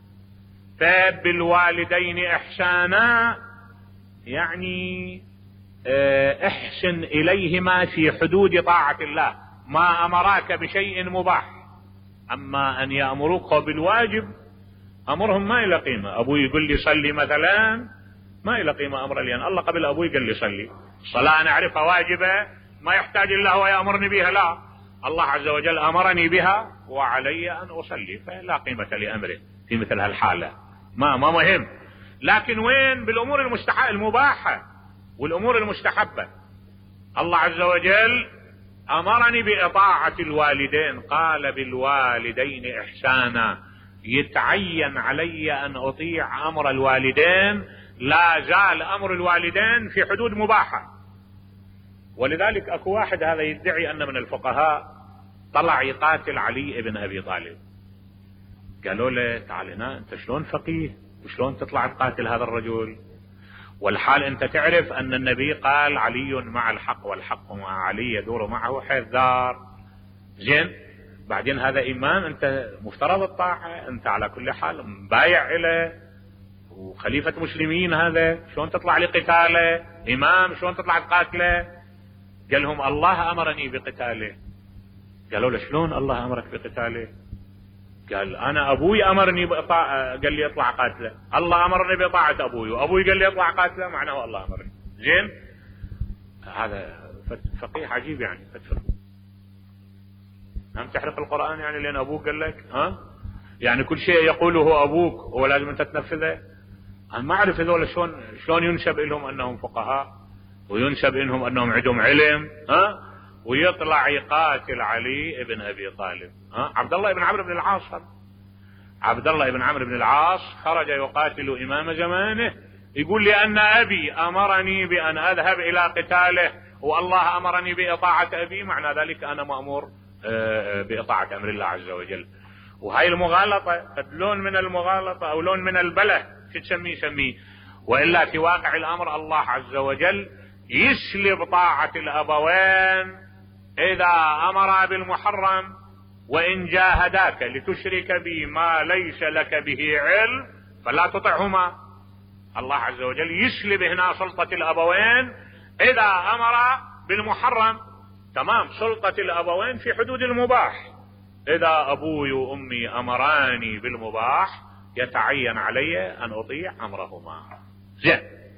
فبالوالدين إحسانا يعني احسن إليهما في حدود طاعة الله، ما أمراك بشيء مباح. أما أن يأمروك بالواجب أمرهم ما إلى قيمة. أبوي يقول لي صلي مثلا ما إلى قيمة أمر، لأن الله قبل أبوي قال لي صلي. الصلاة أنا أعرفها واجبة، ما يحتاج إلا هو يأمرني بها، لا، الله عز وجل أمرني بها وعلي أن أصلي، فلا قيمة لأمره في مثل هالحالة، ما مهم. لكن وين بالأمور المباحة والأمور المستحبة؟ الله عز وجل أمرني بإطاعة الوالدين، قال بالوالدين إحسانا، يتعين علي أن أطيع أمر الوالدين، لا زال أمر الوالدين في حدود مباحة. ولذلك أكو واحد هذا يدعي أن من الفقهاء طلع يقاتل علي ابن أبي طالب، قالوا له تعال هنا، أنت شلون فقيه وشلون تطلع تقاتل هذا الرجل، والحال أنت تعرف أن النبي قال علي مع الحق والحق مع علي يدور معه حيث دار. زين، بعدين هذا إمام أنت مفترض الطاعة، أنت على كل حال مبايع إليه وخليفة مسلمين، هذا شلون تطلع لقتاله؟ إمام شلون تطلع تقاتله؟ قال لهم الله أمرني بقتاله. قالوا له شلون الله أمرك بقتاله؟ قال أنا أبوي أمرني قال لي اطلع قاتله، الله أمرني بطاعة أبوي وأبوي قال لي اطلع قاتله، معناه الله أمرني. زين، هذا فقيه عجيب يعني. هم تحرق القرآن يعني لأن أبوك قال لك؟ يعني كل شيء يقوله أبوك هو لازم أنت تنفذه؟ أنا ما أعرف هذول شلون ينسب لهم أنهم فقهاء وينسب لهم أنهم عندهم علم، ويطلع يقاتل علي ابن أبي طالب. عبد الله بن عمرو بن العاص، عبد الله بن عمرو بن العاص خرج يقاتل إمام زمانه، يقول لي أن أبي أمرني بأن أذهب إلى قتاله والله أمرني بإطاعة أبي، معنى ذلك أنا مأمور بإطاعة أمر الله عز وجل. وهاي المغالطة قد لون من المغالطة أو لون من البله، شو تسميه سميه، وإلا في واقع الأمر الله عز وجل يسلب طاعة الأبوين إذا أمر بالمحرم، وإن جاهداك لتشرك بي ما ليس لك به علم فلا تطعهما. الله عز وجل يسلب هنا سلطة الأبوين إذا أمر بالمحرم. تمام، سلطة الأبوين في حدود المباح، إذا أبوي وأمي أمراني بالمباح يتعين علي أن أطيع أمرهما. زين،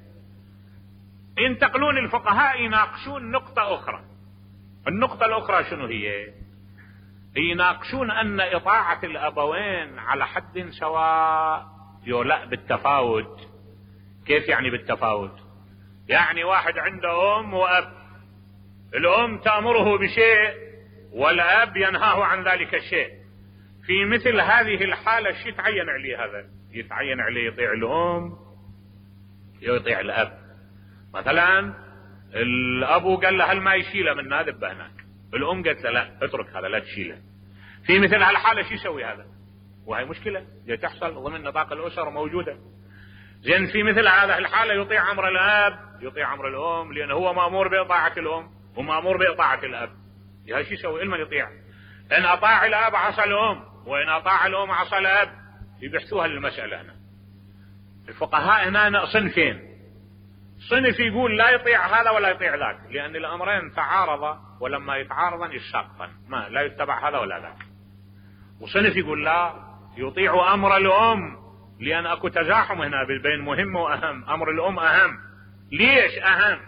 ينتقلون الفقهاء يناقشون نقطة أخرى. النقطة الأخرى شنو هي؟ يناقشون أن إطاعة الأبوين على حد سواء لا بالتفاوت. كيف يعني بالتفاوت؟ يعني واحد عنده أم وأب، الأم تأمره بشيء والأب ينهاه عن ذلك الشيء. في مثل هذه الحالة شو يتعين عليه؟ هذا يتعين عليه يطيع الأم يطيع الأب. مثلا الأبو قال له هل ما يشيله من هذا هناك، الأم قالت له لا اترك هذا لا تشيله. في مثل هالحالة شو يسوي هذا؟ وهي مشكلة تحصل ضمن نطاق الأسر موجودة. زين، في مثل هذا الحالة يطيع أمر الأب يطيع أمر الأم، لأنه هو مأمور بإطاعة الأم ومأمور بإطاعة الأب. هذا شو يسوي؟ إلما يطيع. إن أطاع الأب عصى الأم، وإن أطاع الأم عصى الأب. يبحثوها للمسألة هنا الفقهاء. هنا صنفين، صنف يقول لا يطيع هذا ولا يطيع ذاك، لأن الأمرين تعارضا، ولما يتعارضا يساقطا، ما لا يتبع هذا ولا ذاك. وصنف يقول لا يطيع أمر الأم، لأن أكو تزاحم هنا بين مهم وأهم. أمر الأم أهم. ليش أهم؟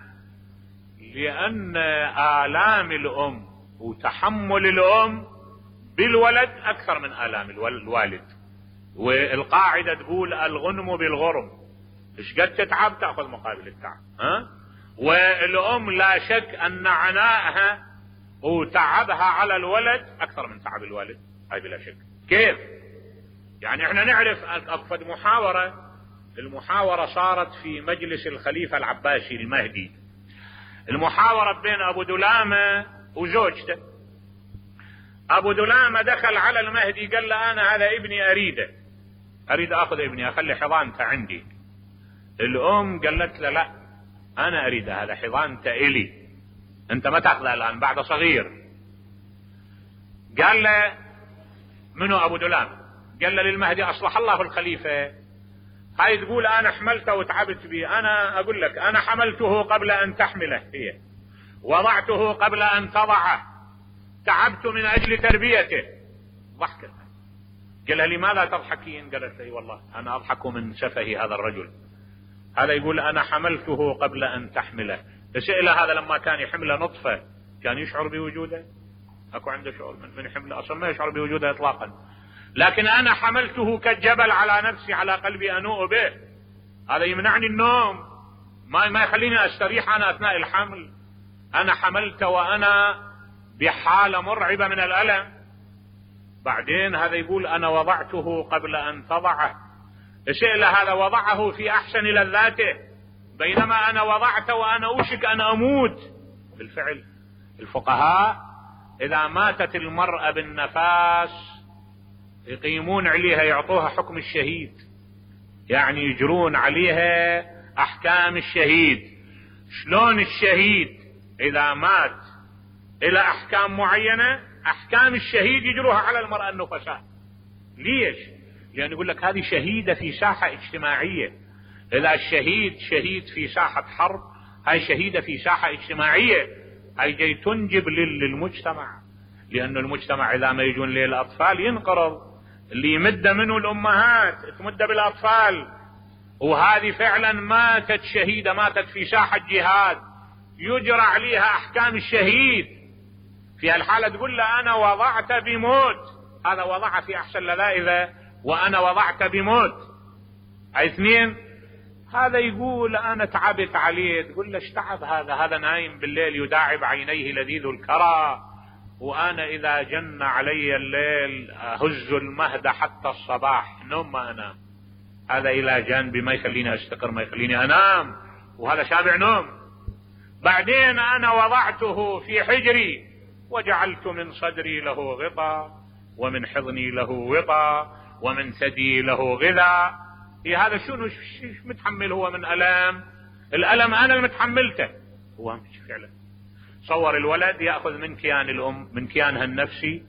لأن آلام الأم وتحمل الأم بالولد أكثر من آلام الوالد. والقاعدة تقول الغنم بالغرم، إيش قد تتعب تأخذ مقابل التعب. والأم لا شك أن عناءها وتعبها على الولد أكثر من تعب الوالد، هاي بلا شك. كيف؟ يعني احنا نعرف أقفد المحاورة صارت في مجلس الخليفة العباسي المهدي، المحاورة بين أبو دلامة وزوجته. أبو دلامة دخل على المهدي قال له أنا هذا ابني أريد أخذ ابني أخلي حضانته عندي. الأم قالت له لا أنا أريد هذا حضانته إلي، أنت ما تأخذه الآن بعد صغير. قال له منو أبو دلامة؟ قال له للمهدي أصلح الله الخليفة، هاي تقول أنا حملته وتعبت به. أنا أقول لك أنا حملته قبل أن تحمله، هي وضعته قبل أن تضعه، تعبت من أجل تربيته. ضحكت. قال لها لماذا تضحكين؟ قالت لي والله أنا أضحك من سفه هذا الرجل، هذا يقول أنا حملته قبل أن تحمله. تسأل هذا لما كان يحمله نطفة كان يشعر بوجوده؟ أكو عنده شعور من حمله؟ أصلا ما يشعر بوجوده إطلاقا. لكن أنا حملته كالجبل على نفسي على قلبي أنوء به، هذا يمنعني النوم، ما يخليني أستريح أنا أثناء الحمل. أنا حملت وأنا بحالة مرعبة من الألم. بعدين هذا يقول أنا وضعته قبل أن تضعه. الشيء هذا وضعه في أحسن لذاته، بينما أنا وضعته وأنا أوشك أن أموت. بالفعل الفقهاء إذا ماتت المرأة بالنفاس يقيمون عليها يعطوها حكم الشهيد، يعني يجرون عليها أحكام الشهيد. شلون الشهيد إذا مات إلى أحكام معينة، أحكام الشهيد يجروها على المرأة النفساء. ليش؟ لأن يقول لك هذه شهيدة في ساحة اجتماعية. إذا الشهيد شهيد في ساحة حرب، هاي شهيدة في ساحة اجتماعية، هاي جاي تنجب للمجتمع. لأن المجتمع إذا ما يجون له الأطفال ينقرض، اللي يمد منه الأمهات تمد بالأطفال. وهذه فعلا ماتت شهيدة، ماتت في ساحة جهاد، يجرى عليها أحكام الشهيد. في الحالة تقول له أنا وضعت بموت، هذا وضع في أحسن لذائذة وأنا وضعت بموت. اثنين، هذا يقول أنا تعبت عليه، تقول له اشتعب هذا نايم بالليل يداعب عينيه لذيذ الكرى، وأنا إذا جن علي الليل أهز المهد حتى الصباح، نوم ما أنام. هذا إلى جانبي ما يخليني أستقر، ما يخليني أنام، وهذا شابع نوم. بعدين أنا وضعته في حجري وجعلت من صدري له غطاء ومن حضني له وطاء ومن ثدي له غذاء. هذا شنو متحمل هو من ألم؟ الألم أنا المتحملته هو مش فعلا. صور الولد يأخذ من كيان الأم، من كيانها النفسي،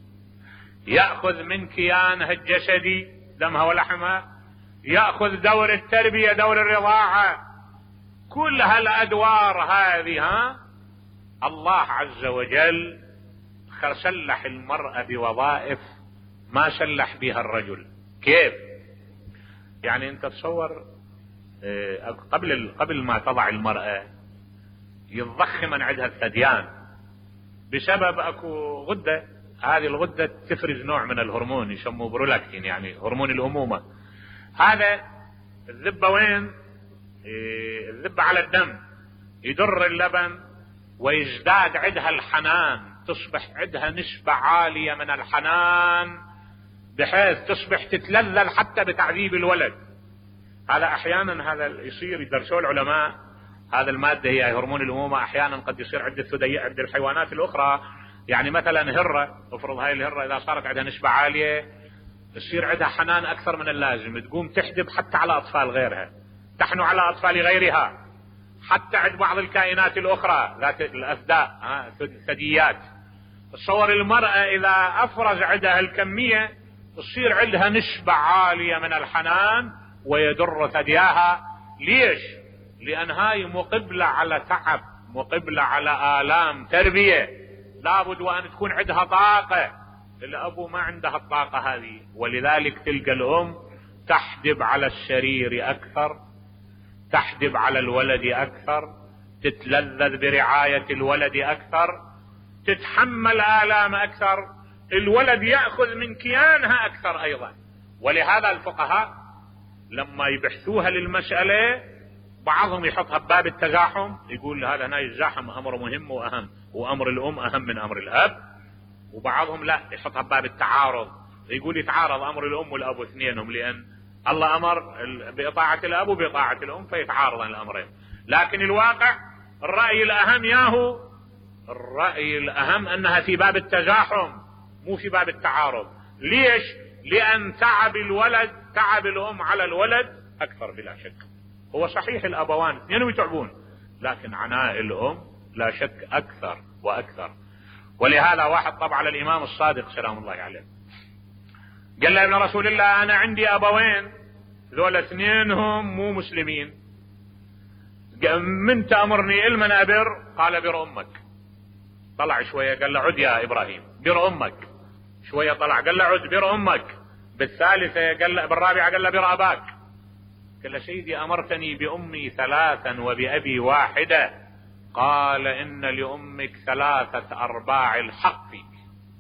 يأخذ من كيانها الجسدي دمها ولحمها، يأخذ دور التربية دور الرضاعة، كل هالأدوار هذه الله عز وجل سلح المرأة بوظائف ما سلح بها الرجل. كيف؟ يعني انت تصور قبل ما تضع المرأة يتضخم عندها الثديان بسبب اكو غدة، هذه الغدة تفرز نوع من الهرمون يسموه برولاكتين، يعني هرمون الأمومة. هذا الذبة وين؟ الذبة على الدم، يدر اللبن ويزداد عندها الحنان، تصبح عندها نسبة عالية من الحنان بحيث تصبح تتلذذ حتى بتعذيب الولد. هذا احيانا هذا يصير، يدرسوه العلماء، هذا المادة هي هرمون الأمومة احيانا قد يصير عند الثدييات عند الحيوانات الاخرى. يعني مثلا هرة، افرض هاي الهرة اذا صارت عندها نسبة عالية يصير عندها حنان اكثر من اللازم، تقوم تحدب حتى على اطفال غيرها، تحنو على اطفال غيرها، حتى عند بعض الكائنات الاخرى ذات الافداء الثدييات. تصور المرأة اذا افرز عندها الكمية تصير عندها نسبة عالية من الحنان ويدر ثدياها. ليش؟ لان هاي مقبلة على تعب، مقبلة على آلام تربية، لابد وان تكون عندها طاقة. الابو ما عندها الطاقة هذه، ولذلك تلقى الام تحدب على السرير اكثر، تحدب على الولد اكثر، تتلذذ برعاية الولد اكثر، تتحمل آلام اكثر، الولد يأخذ من كيانها اكثر ايضا. ولهذا الفقهاء لما يبحثوها للمسألة بعضهم يحطها بباب التزاحم، يقول هذا هنا الزاحم امر مهم واهم، وامر الام اهم من امر الاب. وبعضهم لا، يحطها بباب التعارض، يقول يتعارض امر الام والاب اثنينهم، لان الله امر باطاعة الاب وباطاعة الام فيتعارض الامرين. لكن الواقع الرأي الاهم ياهو، الرأي الاهم انها في باب التزاحم مو في باب التعارض. ليش؟ لان تعب الولد، تعب الام على الولد اكثر بلا شك. هو صحيح الابوان اثنينهم يتعبون، لكن عناء الام لا شك اكثر واكثر. ولهذا واحد طبع على الامام الصادق سلام الله عليه، قال له ابن رسول الله انا عندي ابوين ذول اثنينهم مو مسلمين، من تأمرني المن ابر؟ قال بر امك. طلع شوية قال له عد يا ابراهيم بر امك، شوية طلع قال له عد بر امك، بالثالثة قال له، بالرابعة قال له بر اباك. قال له سيدي امرتني بامي ثلاثا وبابي واحدة. قال ان لامك 3/4 الحق فيك.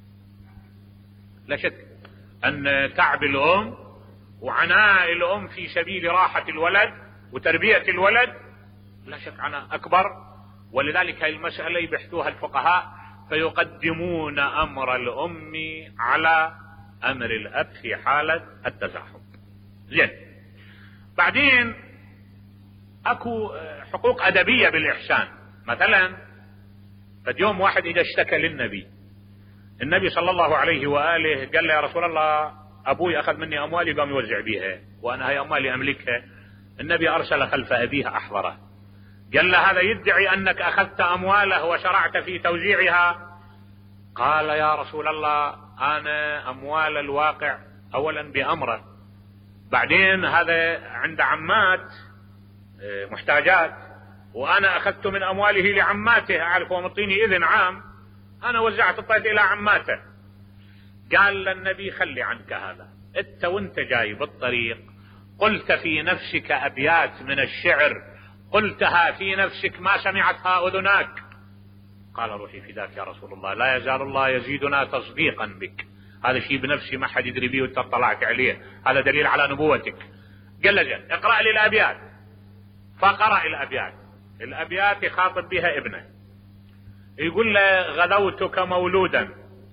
لا شك ان تعب الام وعناء الام في سبيل راحة الولد وتربية الولد لا شك عناء اكبر. ولذلك هذه المسألة يبحثوها الفقهاء فيقدمون امر الام على امر الاب في حالة التزاحم. زين، بعدين اكو حقوق ادبية بالاحسان. مثلا فد يوم واحد اذا اشتكى للنبي، النبي صلى الله عليه وآله قال له يا رسول الله ابوي اخذ مني اموالي قام يوزع بيها وانا هاي اموالي املكها. النبي ارسل خلف ابيها احضره، قال له هذا يدعي انك اخذت امواله وشرعت في توزيعها. قال يا رسول الله انا اموال الواقع اولا بامره، بعدين هذا عند عمات محتاجات، وانا اخذت من امواله لعماته، اعرف هو مطيني اذن عام، انا وزعت الطيب الى عماته. قال للنبي خلي عنك هذا، انت وانت جاي بالطريق قلت في نفسك ابيات من الشعر قلتها في نفسك ما سمعتها اذناك. قال روحي فداك يا رسول الله، لا يزال الله يزيدنا تصديقا بك، هذا شيء بنفسي ما حد يدري بيه وانت اطلعت عليه، هذا دليل على نبوتك. قال له اقرأ لي الابيات. فقرأ الابيات، الابيات يخاطب بها ابنه، يقول له غدوتك مولودا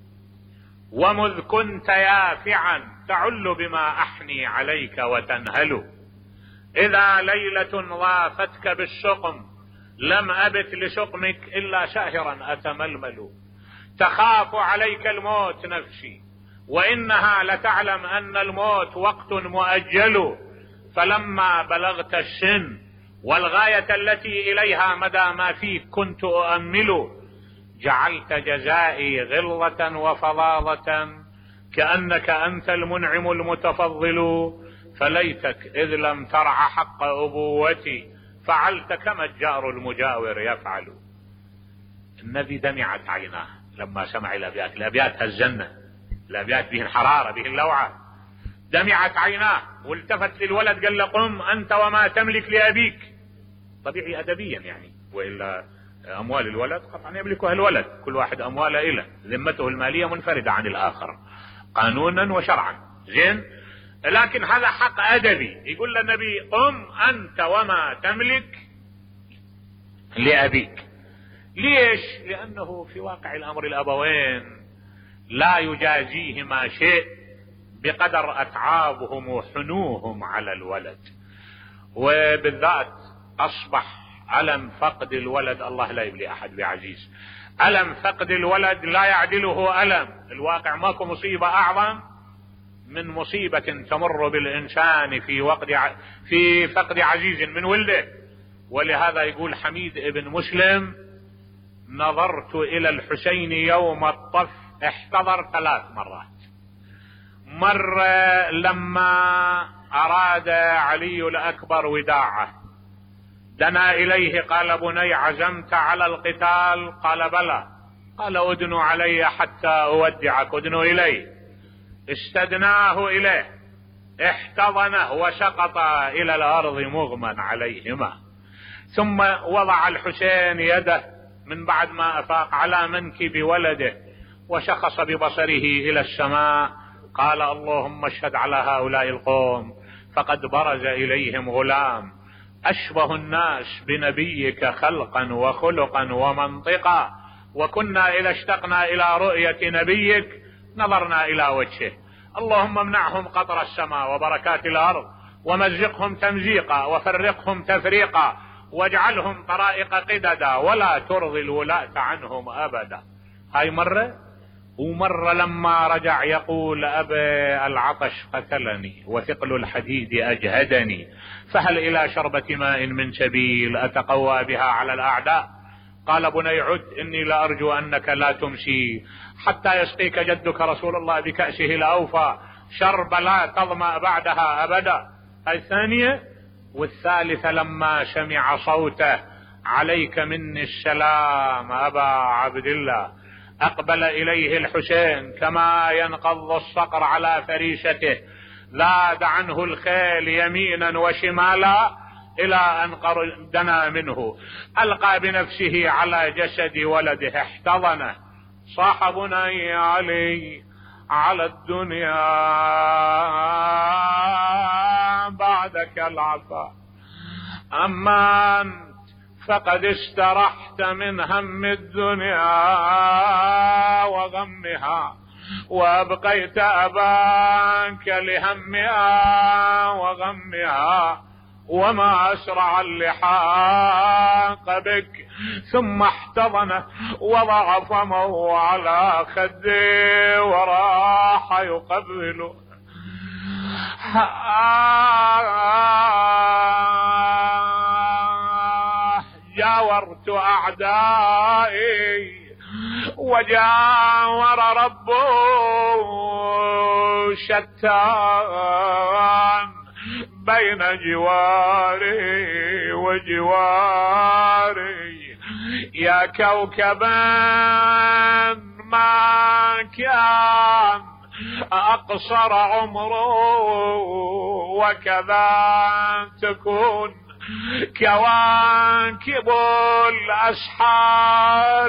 ومذ كنت يافعا تعل بما احني عليك وتنهل، اذا ليلة ضافتك بالسقم لم ابت لسقمك الا شاهرا اتململ، تخاف عليك الموت نفسي وانها لتعلم ان الموت وقت مؤجل، فلما بلغت السن والغاية التي اليها مدى ما فيك كنت اؤمل، جعلت جزائي غلظة وفظاظة كأنك انت المنعم المتفضل، فليتك اذ لم ترع حق ابوتي فعلت كما الجار المجاور يفعل. النبي دمعت عيناه لما سمع الابيات، الابيات هزنه، الأبيات به الحرارة به اللوعة. دمعت عيناه والتفت للولد قال له قم أنت وما تملك لأبيك. طبيعي أدبيا يعني، وإلا أموال الولد قطعا يملكها الولد، كل واحد أمواله إله، ذمته المالية منفردة عن الآخر قانونا وشرعا. زين، لكن هذا حق أدبي. يقول للنبي قم أنت وما تملك لأبيك. ليش؟ لأنه في واقع الأمر الأبوين لا يجازيهما شيء بقدر أتعابهم وحنوهم على الولد، وبالذات أصبح ألم فقد الولد، الله لا يبلي أحد بعزيز، ألم فقد الولد لا يعدله ألم. الواقع ماكو مصيبة أعظم من مصيبة تمر بالإنسان في فقد عزيز من ولده. ولهذا يقول حميد ابن مسلم نظرت إلى الحسين يوم الطف احتضر 3 مرات. مرة لما أراد علي الأكبر وداعه دنا إليه قال بني عزمت على القتال؟ قال بلى. قال أدنوا علي حتى أودعك. أدنوا إليه، استدناه إليه، احتضنه وسقط إلى الأرض مغمى عليهما. ثم وضع الحسين يده من بعد ما أفاق على منكب ولده وشخص ببصره إلى السماء، قال اللهم اشهد على هؤلاء القوم فقد برز إليهم غلام أشبه الناس بنبيك خلقا وخلقا ومنطقا، وكنا إذا اشتقنا إلى رؤية نبيك نظرنا إلى وجهه. اللهم امنعهم قطر السماء وبركات الأرض، ومزقهم تمزيقا وفرقهم تفريقا، واجعلهم طرائق قددا ولا ترضي الولاة عنهم أبدا. هاي مرة. ومرة لما رجع يقول أبي العطش قتلني وثقل الحديد أجهدني، فهل إلى شربة ماء من سبيل أتقوى بها على الأعداء؟ قال بني عد إني لأرجو أنك لا تمشي حتى يسقيك جدك رسول الله بكأسه الأوفى شرب لا تظمأ بعدها أبدا. الثانية. والثالثة لما سمع صوته عليك مني السلام أبا عبد الله، أقبل إليه الحسين كما ينقض الصقر على فريسته، ذاد عنه الخيل يمينا وشمالا إلى أن دنا منه، ألقى بنفسه على جسد ولده احتضنه، صاح بني علي على الدنيا بعدك العفا، أما أنت فقد استرحت من هم الدنيا وغمها، وأبقيت أباك لهمها وغمها، وما أسرع اللحاق بك. ثم احتضنه وضع فمه على خده وراح يقبله. جاورت أعدائي وجاور ربه شتان بين جواري وجواري، يا كوكبا ما كان أقصر عمره وكذا تكون كواكب الأسحار،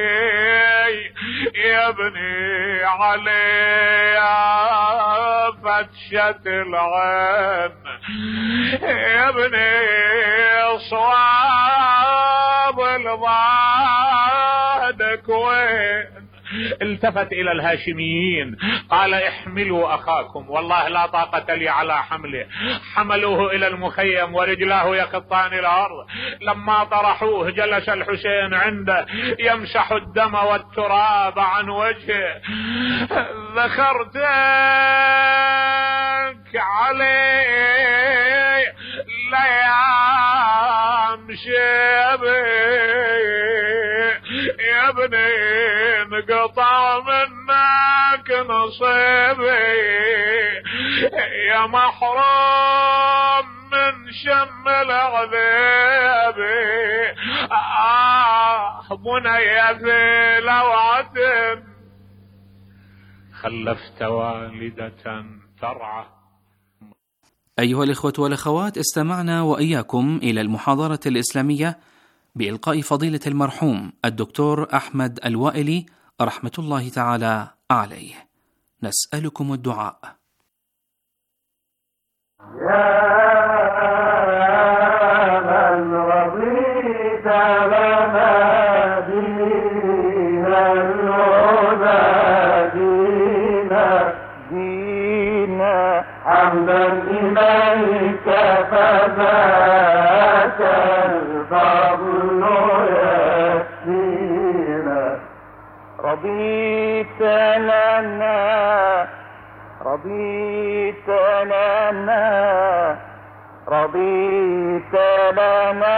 يبني عليها فتشة العين، يبني صواب الضاد كوين. التفت إلى الهاشميين قال احملوا أخاكم، والله لا طاقة لي على حمله. حملوه إلى المخيم ورجلاه يخطان الأرض. لما طرحوه جلس الحسين عنده يمسح الدم والتراب عن وجهه. ذكرتك علي ليام شبي يا ابني، انقطع منك نصيبي، يا محروم من شم العذاب. بني في لوعة خلفت والدة ترعى. أيها الإخوة والأخوات، استمعنا وإياكم إلى المحاضرة الإسلامية بإلقاء فضيلة المرحوم الدكتور أحمد الوائلي رحمة الله تعالى عليه. نسألكم الدعاء. يا من رضيت لنا دين الهدى دينا حمدا إليك فذاك الفضل يكفينا. رضيت لنا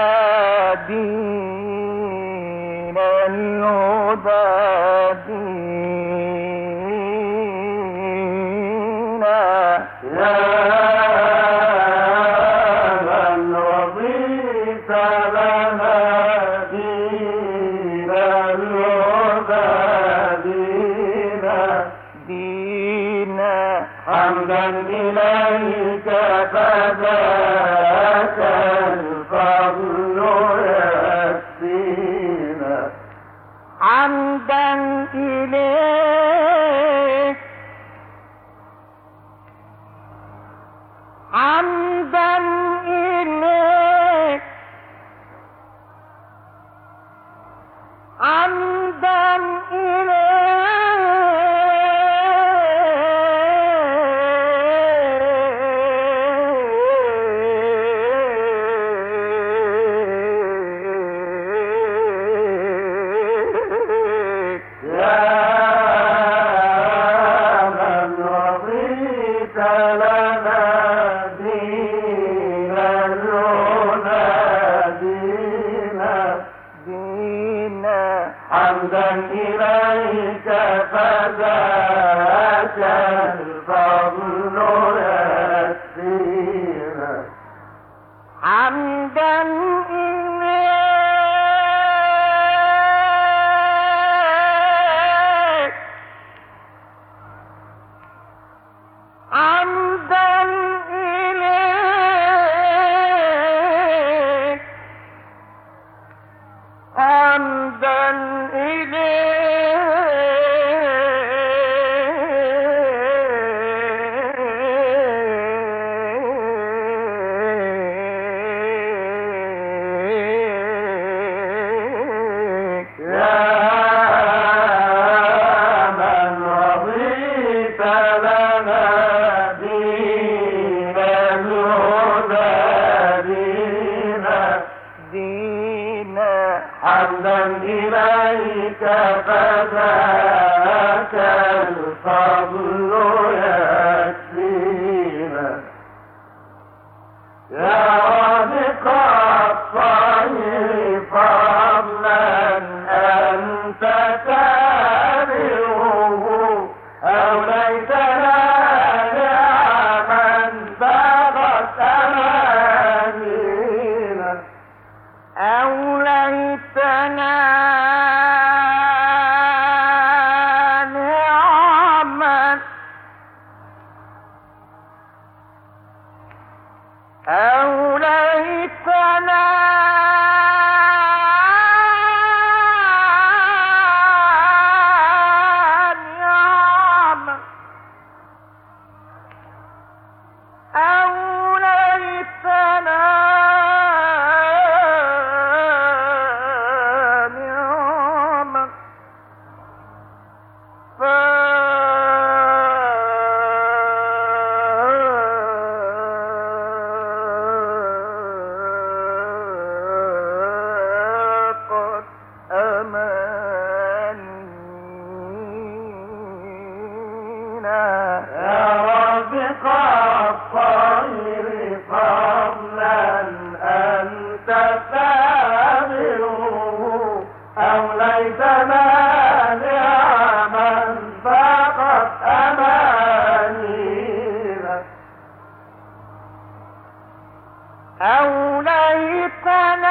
دين الهدى دينا. يا من رضيت لنا دين الهدى دينا حمدا إليك فذاك الفضل يكفينا. حمدا إليك حمدا إليك حمدا حمدا إليك فذاك الفضل يكفينا. حمدا إليك حمدا إليك حمدا حمدا إليك فذاك الفضل يكفينا. يا رازق الطير فضلا أنت تابعه أوليتنا نعما بغت أمانينا. أوليتنا نعما أوليتنا نعما أوليتنا أوليتنا